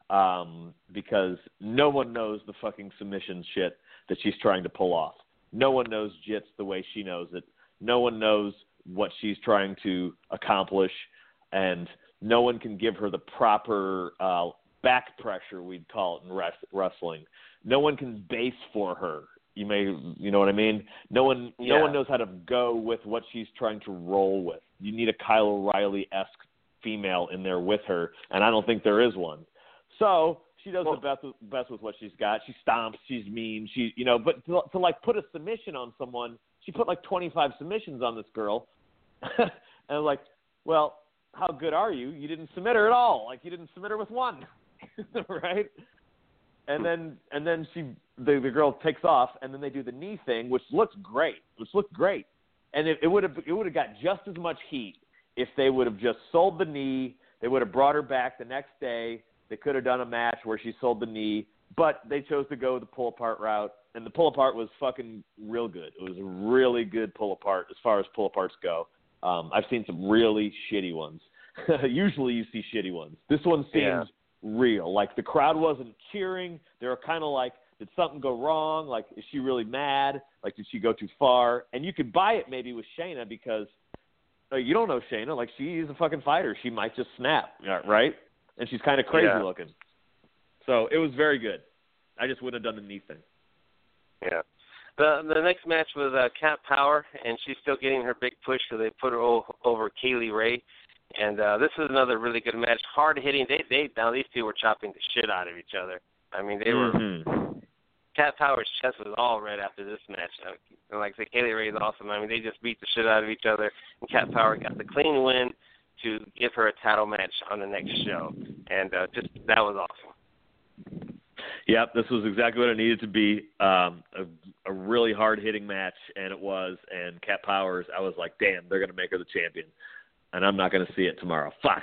Because no one knows the fucking submission shit that she's trying to pull off. No one knows jits the way she knows it. No one knows what she's trying to accomplish, and no one can give her the proper back pressure, we'd call it in wrestling. No one can base for her. You know what I mean? No one knows how to go with what she's trying to roll with. You need a Kyle O'Reilly-esque female in there with her, and I don't think there is one. So she does the best with what she's got. She stomps. She's mean. But to like put a submission on someone, she put like 25 submissions on this girl, and I'm like, well, how good are you? You didn't submit her at all. Like you didn't submit her with one, right? And then the girl takes off, and then they do the knee thing, which looked great. And it would have got just as much heat if they would have just sold the knee. They would have brought her back the next day. They could have done a match where she sold the knee, but they chose to go the pull-apart route, and the pull-apart was fucking real good. It was a really good pull-apart as far as pull-aparts go. I've seen some really shitty ones. Usually you see shitty ones. This one seemed real. Like, the crowd wasn't cheering. They were kind of like, did something go wrong? Like, is she really mad? Like, did she go too far? And you could buy it maybe with Shayna because you don't know Shayna. Like, she's a fucking fighter. She might just snap, right? And she's kind of crazy looking. So it was very good. I just wouldn't have done the knee thing. Yeah. The next match was Cat Power, and she's still getting her big push, so they put her over Kaylee Ray. And this is another really good match. Hard hitting. Now these two were chopping the shit out of each other. I mean, they were. Cat Power's chest was all red after this match. And like I said, Kaylee Ray is awesome. I mean, they just beat the shit out of each other. And Cat Power got the clean win to give her a title match on the next show. And just that was awesome. Yep, this was exactly what it needed to be. A really hard-hitting match, and it was. And Cat Powers, I was like, damn, they're going to make her the champion. And I'm not going to see it tomorrow. Fuck.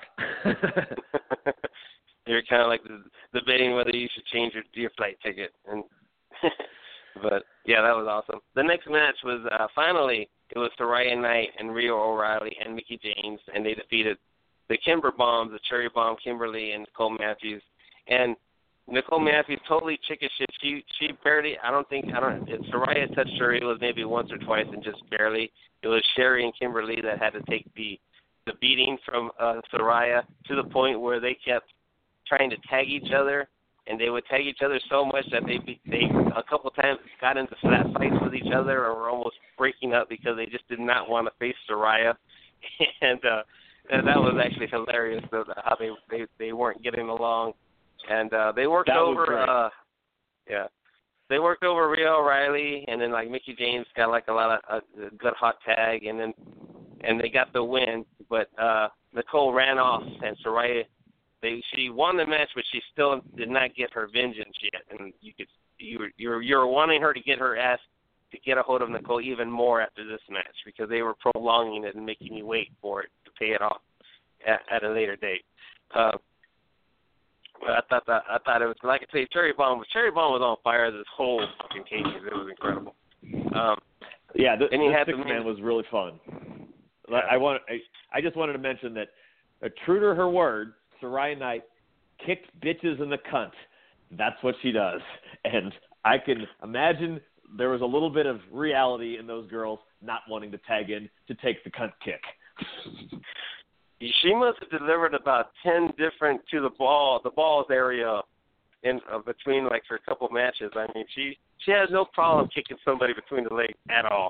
You're kind of like debating whether you should change your flight ticket. And but, yeah, that was awesome. The next match was finally, it was Saraya Knight and Rhea O'Reilly and Mickie James, and they defeated the Kimber Bombs, the Cherry Bomb, Kimberly, and Nicole Matthews. And Nicole Matthews totally chicken shit. She barely, Saraya touched her, it was maybe once or twice and just barely. It was Sherry and Kimberly that had to take the beating from Saraya to the point where they kept trying to tag each other, and they would tag each other so much that they a couple times got into slap fights with each other or were almost breaking up because they just did not want to face Saraya. And that was actually hilarious, how they weren't getting along. And they worked over they worked over Rhea O'Reilly, and then like Mickie James got like a lot of a good hot tag, and they got the win. But Nicole ran off, and Saraya, she won the match, but she still did not get her vengeance yet. And you're wanting her to get her ass to get a hold of Nicole even more after this match because they were prolonging it and making you wait for it to pay it off at a later date. I thought it was, like I say, Cherry Bomb was on fire this whole fucking case. It was incredible. The six-man was really fun. Yeah. I just wanted to mention that, true to her word, Saraya Knight kicked bitches in the cunt. That's what she does. And I can imagine there was a little bit of reality in those girls not wanting to tag in to take the cunt kick. She must have delivered about 10 different to the balls area in between like her couple matches. I mean, She has no problem kicking somebody between the legs at all.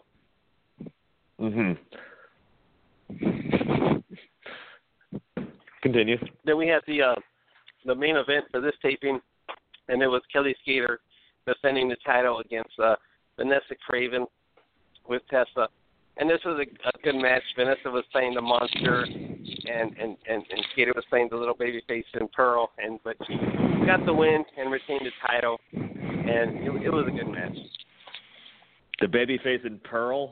Continue. Then we had the main event for this taping, and it was Kelly Skater defending the title against Vanessa Craven with Tessa. And this was a good match. Vanessa was playing the monster, and Skater was playing the little baby face in Pearl, but she got the win and retained the title, and it was a good match. The baby face in Pearl?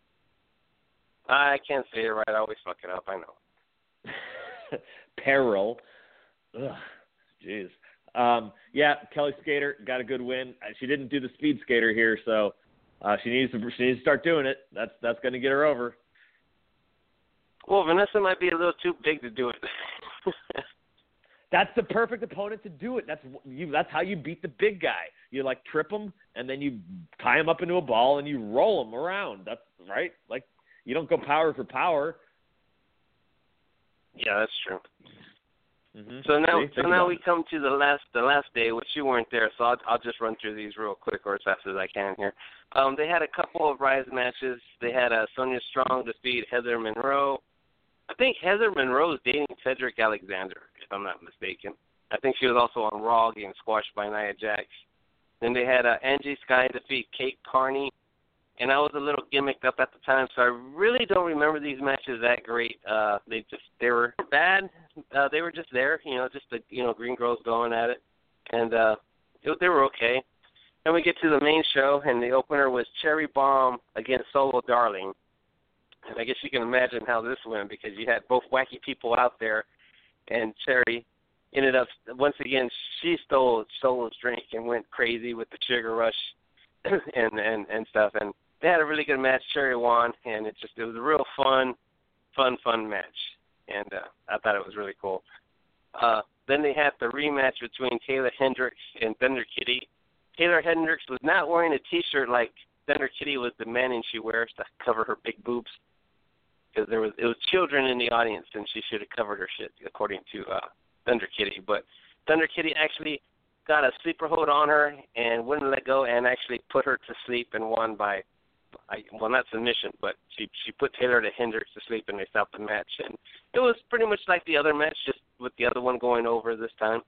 I can't say it right. I always fuck it up. I know. Pearl. Ugh, jeez. Yeah, Kelly Skater got a good win. She didn't do the speed skater here, so she needs to start doing it. That's going to get her over. Well, Vanessa might be a little too big to do it. That's the perfect opponent to do it. That's how you beat the big guy. You trip him, and then you tie him up into a ball and you roll him around. That's right. You don't go power for power. Yeah, that's true. Mm-hmm. So now we come to the last day, which you weren't there, so I'll just run through these real quick or as fast as I can here. They had a couple of Rise matches. They had Sonya Strong defeat Heather Monroe. I think Heather Monroe is dating Cedric Alexander, if I'm not mistaken. I think she was also on Raw getting squashed by Nia Jax. Then they had Angie Sky defeat Kate Carney. And I was a little gimmicked up at the time, so I really don't remember these matches that great. They were bad. They were just there, just the green girls going at it, and they were okay. Then we get to the main show, and the opener was Cherry Bomb against Solo Darling. And I guess you can imagine how this went because you had both wacky people out there, and Cherry ended up once again she stole Solo's drink and went crazy with the sugar rush and stuff and. They had a really good match. Cherry won, and it was a real fun match, and I thought it was really cool. Then they had the rematch between Taylor Hendricks and Thunder Kitty. Taylor Hendricks was not wearing a T-shirt like Thunder Kitty was demanding she wears to cover her big boobs, because it was children in the audience, and she should have covered her shit according to Thunder Kitty. But Thunder Kitty actually got a sleeper hold on her and wouldn't let go, and actually put her to sleep and won by. Not submission, but she put Taylor to Hendricks to sleep, and they stopped the match. And it was pretty much like the other match, just with the other one going over this time.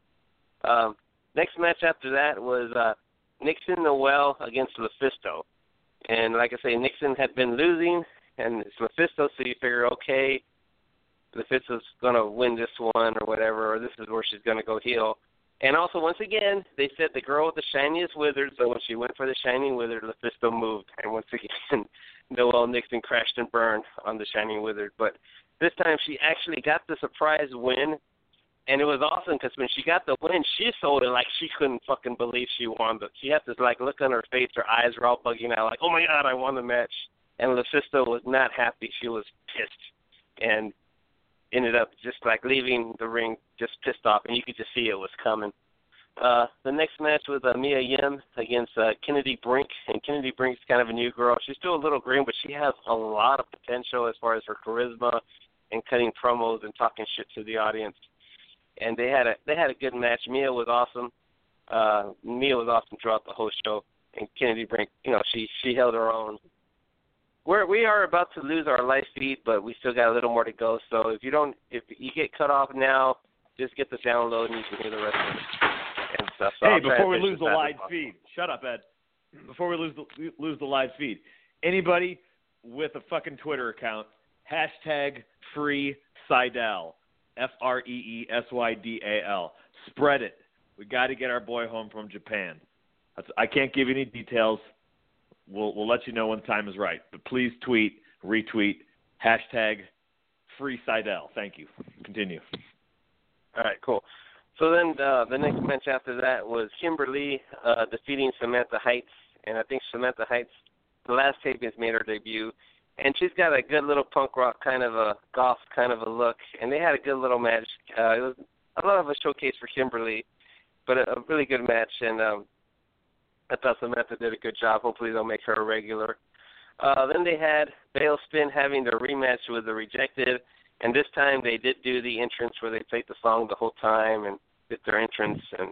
Next match after that was Nixon Noel against Lufisto. And like I say, Nixon had been losing, and it's Lufisto, so you figure, okay, Lufisto's going to win this one or whatever, or this is where she's going to go heel. And also, once again, they said the girl with the shiniest wizard, so when she went for the shiny wizard, Lufisto moved. And once again, Noelle Nixon crashed and burned on the shiny wizard. But this time she actually got the surprise win, and it was awesome because when she got the win, she sold it like she couldn't fucking believe she won. But she had this look on her face, her eyes were all bugging out, like, oh my God, I won the match. And Lufisto was not happy. She was pissed. And ended up just leaving the ring just pissed off, and you could just see it was coming. The next match was Mia Yim against Kennedy Brink, and Kennedy Brink's kind of a new girl. She's still a little green, but she has a lot of potential as far as her charisma and cutting promos and talking shit to the audience. And they had a good match. Mia was awesome. Mia was awesome throughout the whole show, and Kennedy Brink, she held her own. We are about to lose our live feed, but we still got a little more to go. So if you get cut off now, just get the download and you can hear the rest of it and stuff. So hey, before we lose the live feed, shut up, Ed. Before we lose the live feed, anybody with a fucking Twitter account, #FreeSeidel, FreeSydal. Spread it. We got to get our boy home from Japan. I can't give you any details. We'll let you know when the time is right. But please tweet, retweet, #FreeSeidel. Thank you. Continue. All right, cool. So then the next match after that was Kimberly defeating Samantha Heights. And I think Samantha Heights, the last taping has made her debut. And she's got a good little punk rock kind of a goth kind of a look. And they had a good little match. It was a lot of a showcase for Kimberly, but a really good match. And I thought Samantha did a good job. Hopefully they'll make her a regular. Then they had Bale Spin having their rematch with the Rejected, and this time they did do the entrance where they played the song the whole time and did their entrance, and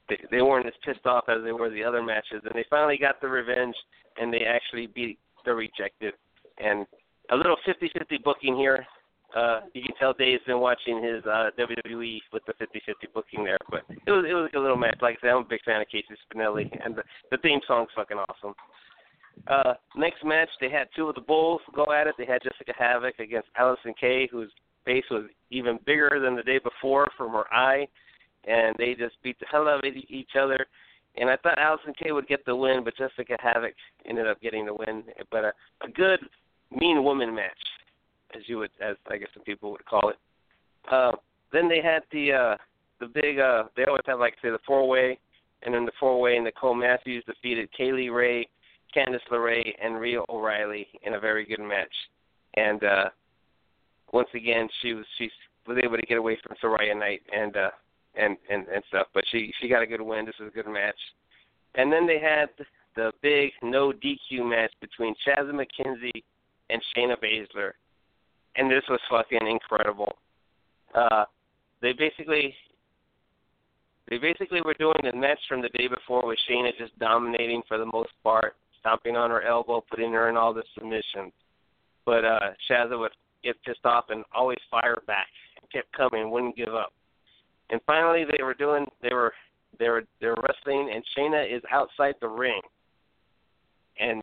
they weren't as pissed off as they were the other matches, and they finally got the revenge, and they actually beat the Rejected. And a little 50-50 booking here. You can tell Dave's been watching his WWE with the 50-50 booking there, but it was a little match. Like I said, I'm a big fan of Casey Spinelli, and the theme song's fucking awesome. Next match, they had two of the Bulls go at it. They had Jessica Havoc against Allison Kay, whose face was even bigger than the day before from her eye, and they just beat the hell out of each other. And I thought Allison Kay would get the win, but Jessica Havoc ended up getting the win. But a good mean woman match, as I guess some people would call it. Then they had the big. They always have, like, say, the 4-way, and then the 4-way, Nicole Matthews defeated Kaylee Ray, Candice LeRae, and Rhea O'Reilly in a very good match. And once again, she was able to get away from Soraya Knight and stuff. But she got a good win. This was a good match. And then they had the big no DQ match between Shazza McKenzie and Shayna Baszler. And this was fucking incredible. They basically were doing the match from the day before with Shayna just dominating for the most part, stomping on her elbow, putting her in all the submissions. But Shazza would get pissed off and always fire back and kept coming, wouldn't give up. And finally, they were wrestling, and Shayna is outside the ring, and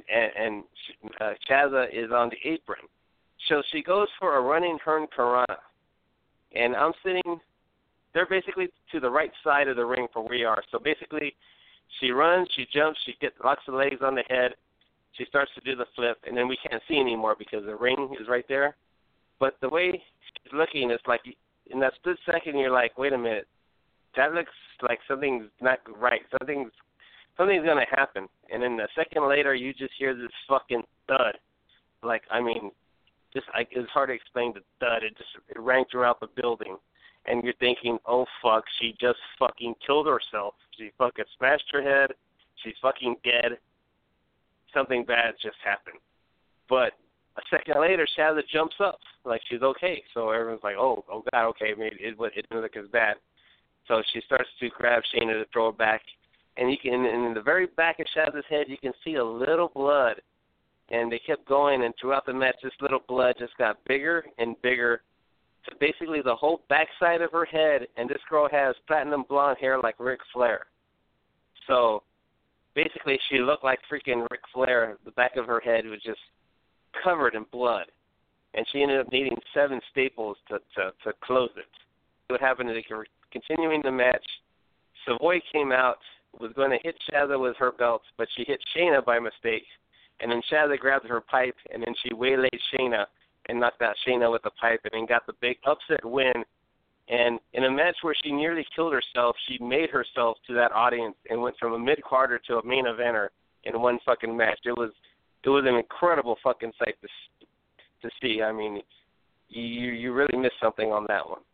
Shazza is on the apron. So she goes for a running Hurricane Karana, and I'm sitting. They're basically to the right side of the ring from where we are. So basically, she runs, she jumps, she locks the legs on the head, she starts to do the flip, and then we can't see anymore because the ring is right there. But the way she's looking, it's like in that split second, you're like, wait a minute, that looks like something's not right. Something's going to happen. And then a second later, you just hear this fucking thud. Like, I mean, it's hard to explain the thud. It rang throughout the building. And you're thinking, oh, fuck, she just fucking killed herself. She fucking smashed her head. She's fucking dead. Something bad just happened. But a second later, Shazza jumps up like she's okay. So everyone's like, oh God, okay, maybe it didn't look as bad. So she starts to grab Shayna to throw her back. And you can, in the very back of Shazza's head, you can see a little blood. And they kept going, and throughout the match, this little blood just got bigger and bigger. So basically, the whole backside of her head, and this girl has platinum blonde hair like Ric Flair. So basically, she looked like freaking Ric Flair. The back of her head was just covered in blood, and she ended up needing 7 staples to close it. What happened is they were continuing the match. Savoy came out, was going to hit Shazza with her belt, but she hit Shayna by mistake, and then Shazza grabbed her pipe, and then she waylaid Shayna and knocked out Shayna with the pipe, and then got the big upset win. And in a match where she nearly killed herself, she made herself to that audience and went from a mid-carder to a main eventer in one fucking match. It was an incredible fucking sight to see. I mean, you really missed something on that one.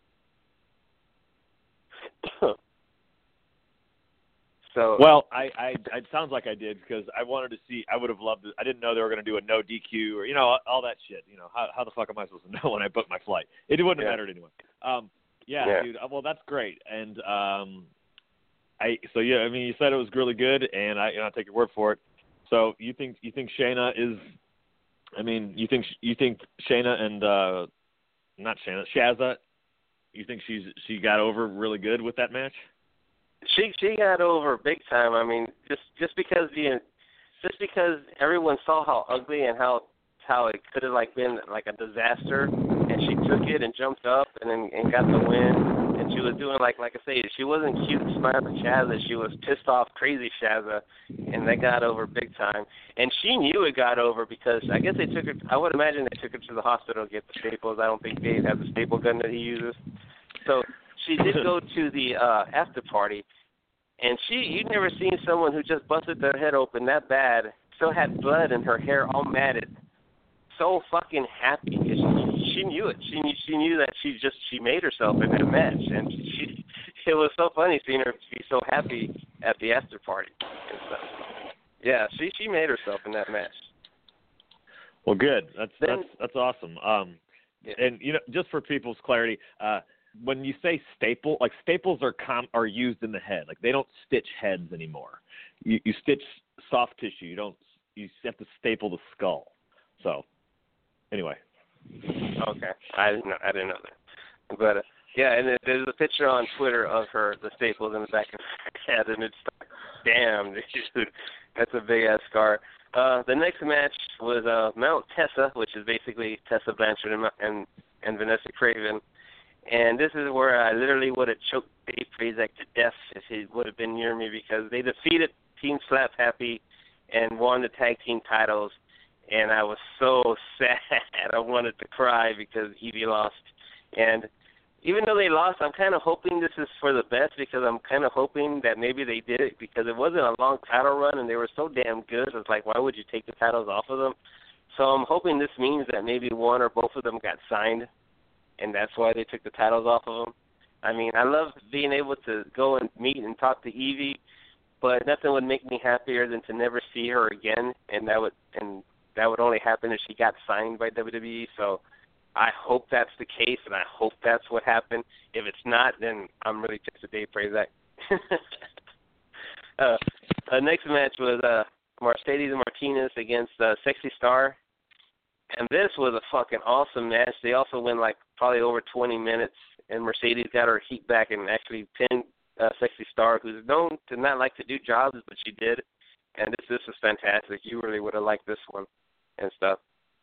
So well, it sounds like I did because I wanted to see. I would have loved it. I didn't know they were going to do a no DQ or all that shit. How the fuck am I supposed to know when I book my flight? It wouldn't have mattered anyway. Yeah, dude. Well, that's great. And you said it was really good, and I take your word for it. So you think Shayna is? I mean, you think Shayna and not Shayna, Shazza? You think she got over really good with that match? She got over big time. I mean, just because everyone saw how ugly and how it could have been like a disaster, and she took it and jumped up and got the win. And she was doing like I say, she wasn't cute, smiling Shazza. She was pissed off, crazy Shazza, and they got over big time. And she knew it got over because I guess they took her. I would imagine they took her to the hospital to get the staples. I don't think Dave has the staple gun that he uses. So she did go to the after party, and you'd never seen someone who just busted their head open that bad, still had blood in her hair all matted, so fucking happy. She knew it. She knew that she made herself in that match, and it was so funny seeing her be so happy at the after party and stuff. Yeah, she made herself in that match. Well, good. That's awesome. Yeah. And just for people's clarity, when you say staple, like staples are used in the head. Like they don't stitch heads anymore. You stitch soft tissue. You have to staple the skull. So anyway. Okay, I didn't know that. But yeah, and there's a picture on Twitter of the staples in the back of her head, and it's like, damn, dude, that's a big ass scar. The next match was Mount Tessa, which is basically Tessa Blanchard and Vanessa Craven. And this is where I literally would have choked Dave Prazak to death if he would have been near me, because they defeated Team Slap Happy and won the tag team titles. And I was so sad. I wanted to cry because Evie lost. And even though they lost, I'm kind of hoping this is for the best, because I'm kind of hoping that maybe they did it because it wasn't a long title run and they were so damn good. It's like, why would you take the titles off of them? So I'm hoping this means that maybe one or both of them got signed, and that's why they took the titles off of them. I mean, I love being able to go and meet and talk to Evie, but nothing would make me happier than to never see her again, and that would only happen if she got signed by WWE. So I hope that's the case, and I hope that's what happened. If it's not, then I'm really pissed at Dave Prazak. Next match was Mercedes Martinez against Sexy Star. And this was a fucking awesome match. They also went like probably over 20 minutes, and Mercedes got her heat back and actually pinned Sexy Star, who's known to not like to do jobs, but she did. And this was fantastic. You really would have liked this one and stuff.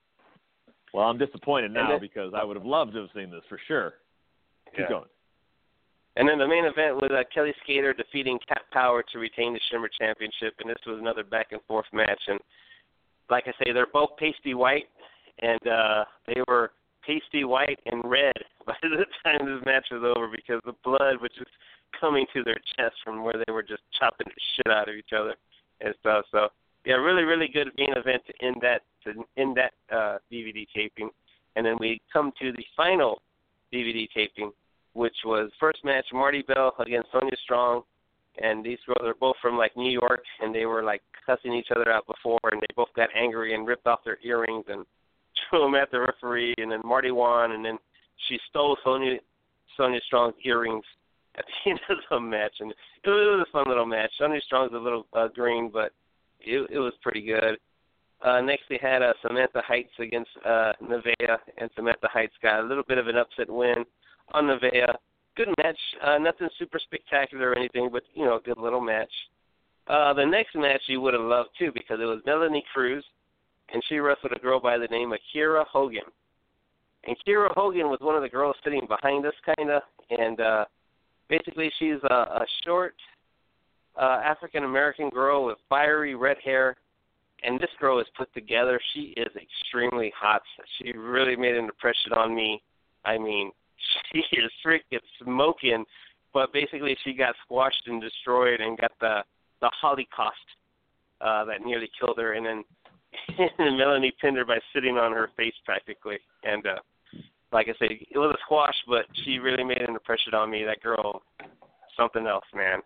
Well, I'm disappointed now because I would have loved to have seen this for sure. Keep going. And then the main event was Kelly Skater defeating Cat Power to retain the Shimmer Championship, and this was another back-and-forth match. And like I say, they're both pasty white, and they were pasty white and red by the time this match was over, because the blood was just coming to their chest from where they were just chopping the shit out of each other and stuff. So, yeah, really, really good main event to end that DVD taping. And then we come to the final DVD taping, which was first match, Marty Bell against Sonya Strong. And these girls are both from, like, New York, and they were, like, cussing each other out before, and they both got angry and ripped off their earrings and threw them at the referee, and then Marty won, and then she stole Sonya Strong's earrings at the end of the match. And it was a fun little match. Sonya Strong's a little green, but it was pretty good. Next, they had Samantha Heights against Nevaeh, and Samantha Heights got a little bit of an upset win on Nevaeh. Good match. Nothing super spectacular or anything, but, you know, good little match. The next match you would have loved, too, because it was Melanie Cruz, and she wrestled a girl by the name of Kiera Hogan. And Kiera Hogan was one of the girls sitting behind us, kind of, and basically she's a short African-American girl with fiery red hair, and this girl is put together. She is extremely hot. She really made an impression on me. I mean, she is freaking smoking, but basically she got squashed and destroyed and got the Holocaust that nearly killed her, and then Melanie pinned her by sitting on her face practically. And like I say, it was a squash, but she really made an impression on me. That girl, something else, man.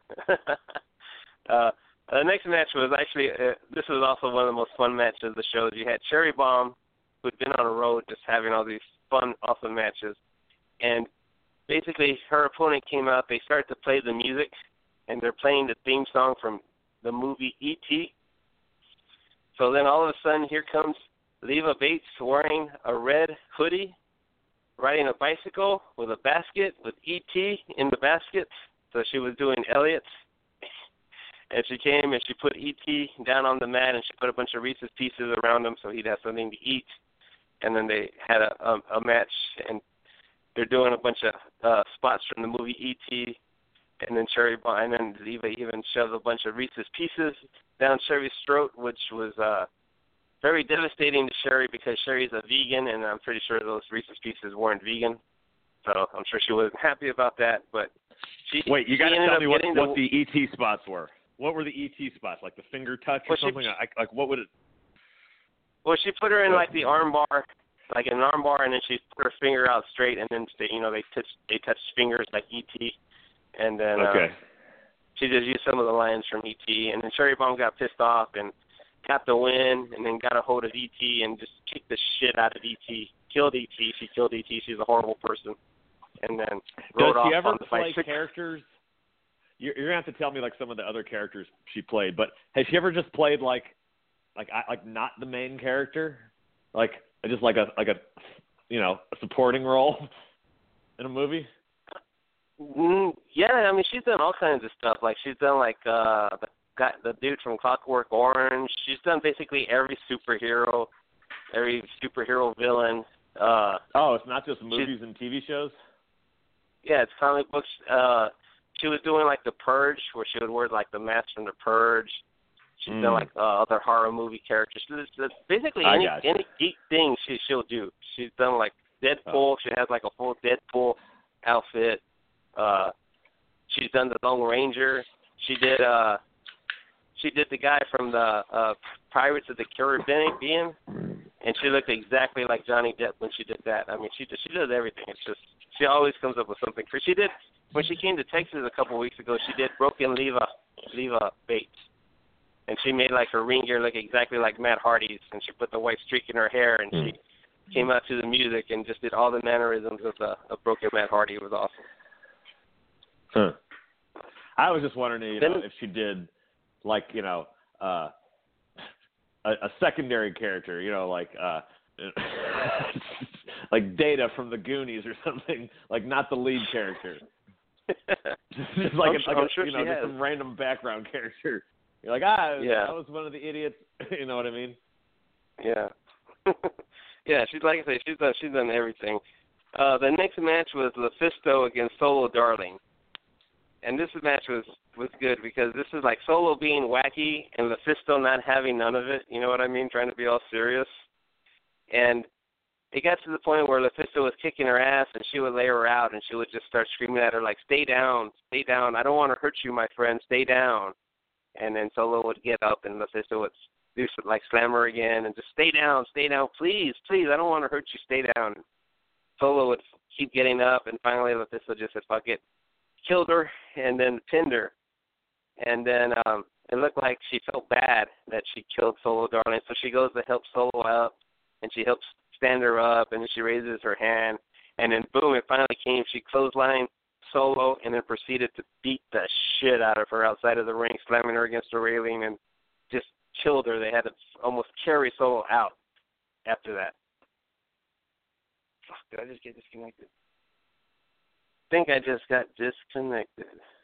The next match was actually, this was also one of the most fun matches of the show. You had Cherry Bomb, who'd been on a road just having all these fun, awesome matches. And basically her opponent came out. They started to play the music, and they're playing the theme song from the movie E.T. So then all of a sudden, here comes Leva Bates wearing a red hoodie, riding a bicycle with a basket with E.T. in the basket. So she was doing Elliot. And she came and she put E.T. down on the mat, and she put a bunch of Reese's Pieces around him so he'd have something to eat. And then they had a match, and they're doing a bunch of spots from the movie E.T. And then Leva even shoved a bunch of Reese's Pieces down Sherry's throat, which was very devastating to Sherry because Sherry's a vegan, and I'm pretty sure those Reese's Pieces weren't vegan. So I'm sure she wasn't happy about that. But wait, you got to tell me what the E.T. spots were. What were the E.T. spots? Like the finger touch or something? Like what would it? Well, she put her in like the arm bar, like an arm bar, and then she put her finger out straight, and then they touched fingers like E.T. And then she just used some of the lines from E.T. And then Cherry Bomb got pissed off and got the win, and then got a hold of E.T. and just kicked the shit out of E.T. Killed E.T. She killed E.T. She's a horrible person. and then Does rode off she ever on the play bicycle. characters? You're gonna have to tell me like some of the other characters she played, but has she ever just played like not the main character, like just like a a supporting role in a movie? Yeah, I mean she's done all kinds of stuff. Like she's done like the dude from Clockwork Orange. She's done basically every superhero villain. It's not just movies and TV shows? Yeah, it's comic books. She was doing like The Purge, where she would wear like the mask from The Purge. She's done like other horror movie characters. Basically any geek thing she'll do. She's done like Deadpool. She has like a full Deadpool outfit. She's done the Lone Ranger. She did the guy from the Pirates of the Caribbean, and she looked exactly like Johnny Depp when she did that. I mean, she does everything. It's just she always comes up with something. She did when she came to Texas a couple of weeks ago. She did Broken Leva Bates, and she made like her ring gear look exactly like Matt Hardy's, and she put the white streak in her hair, and she came out to the music and just did all the mannerisms of Broken Matt Hardy. It was awesome. Huh. I was just wondering, if she did, like, a secondary character, like like Data from the Goonies or something, like not the lead character. Just like just some random background character. You're like, I was one of the idiots. You know what I mean? Yeah. Yeah, she's like I say, she's done everything. The next match was Lufisto against Solo Darling. And this match was good because this is like Solo being wacky and Lufisto not having none of it. You know what I mean? Trying to be all serious. And it got to the point where Lufisto was kicking her ass and she would lay her out and she would just start screaming at her like, stay down. I don't want to hurt you, my friend. Stay down. And then Solo would get up and Lufisto would do like slam her again and just stay down, please. I don't want to hurt you. Stay down. Solo would keep getting up and finally Lufisto just said, fuck it. Killed her and then pinned her, and then it looked like she felt bad that she killed Solo Darling, so she goes to help Solo up, and she helps stand her up, and then she raises her hand, and then boom, it finally came. She clotheslined Solo, and then proceeded to beat the shit out of her outside of the ring, slamming her against the railing, and just killed her. They had to almost carry Solo out after that. Fuck, did I just get disconnected? I think I just got disconnected.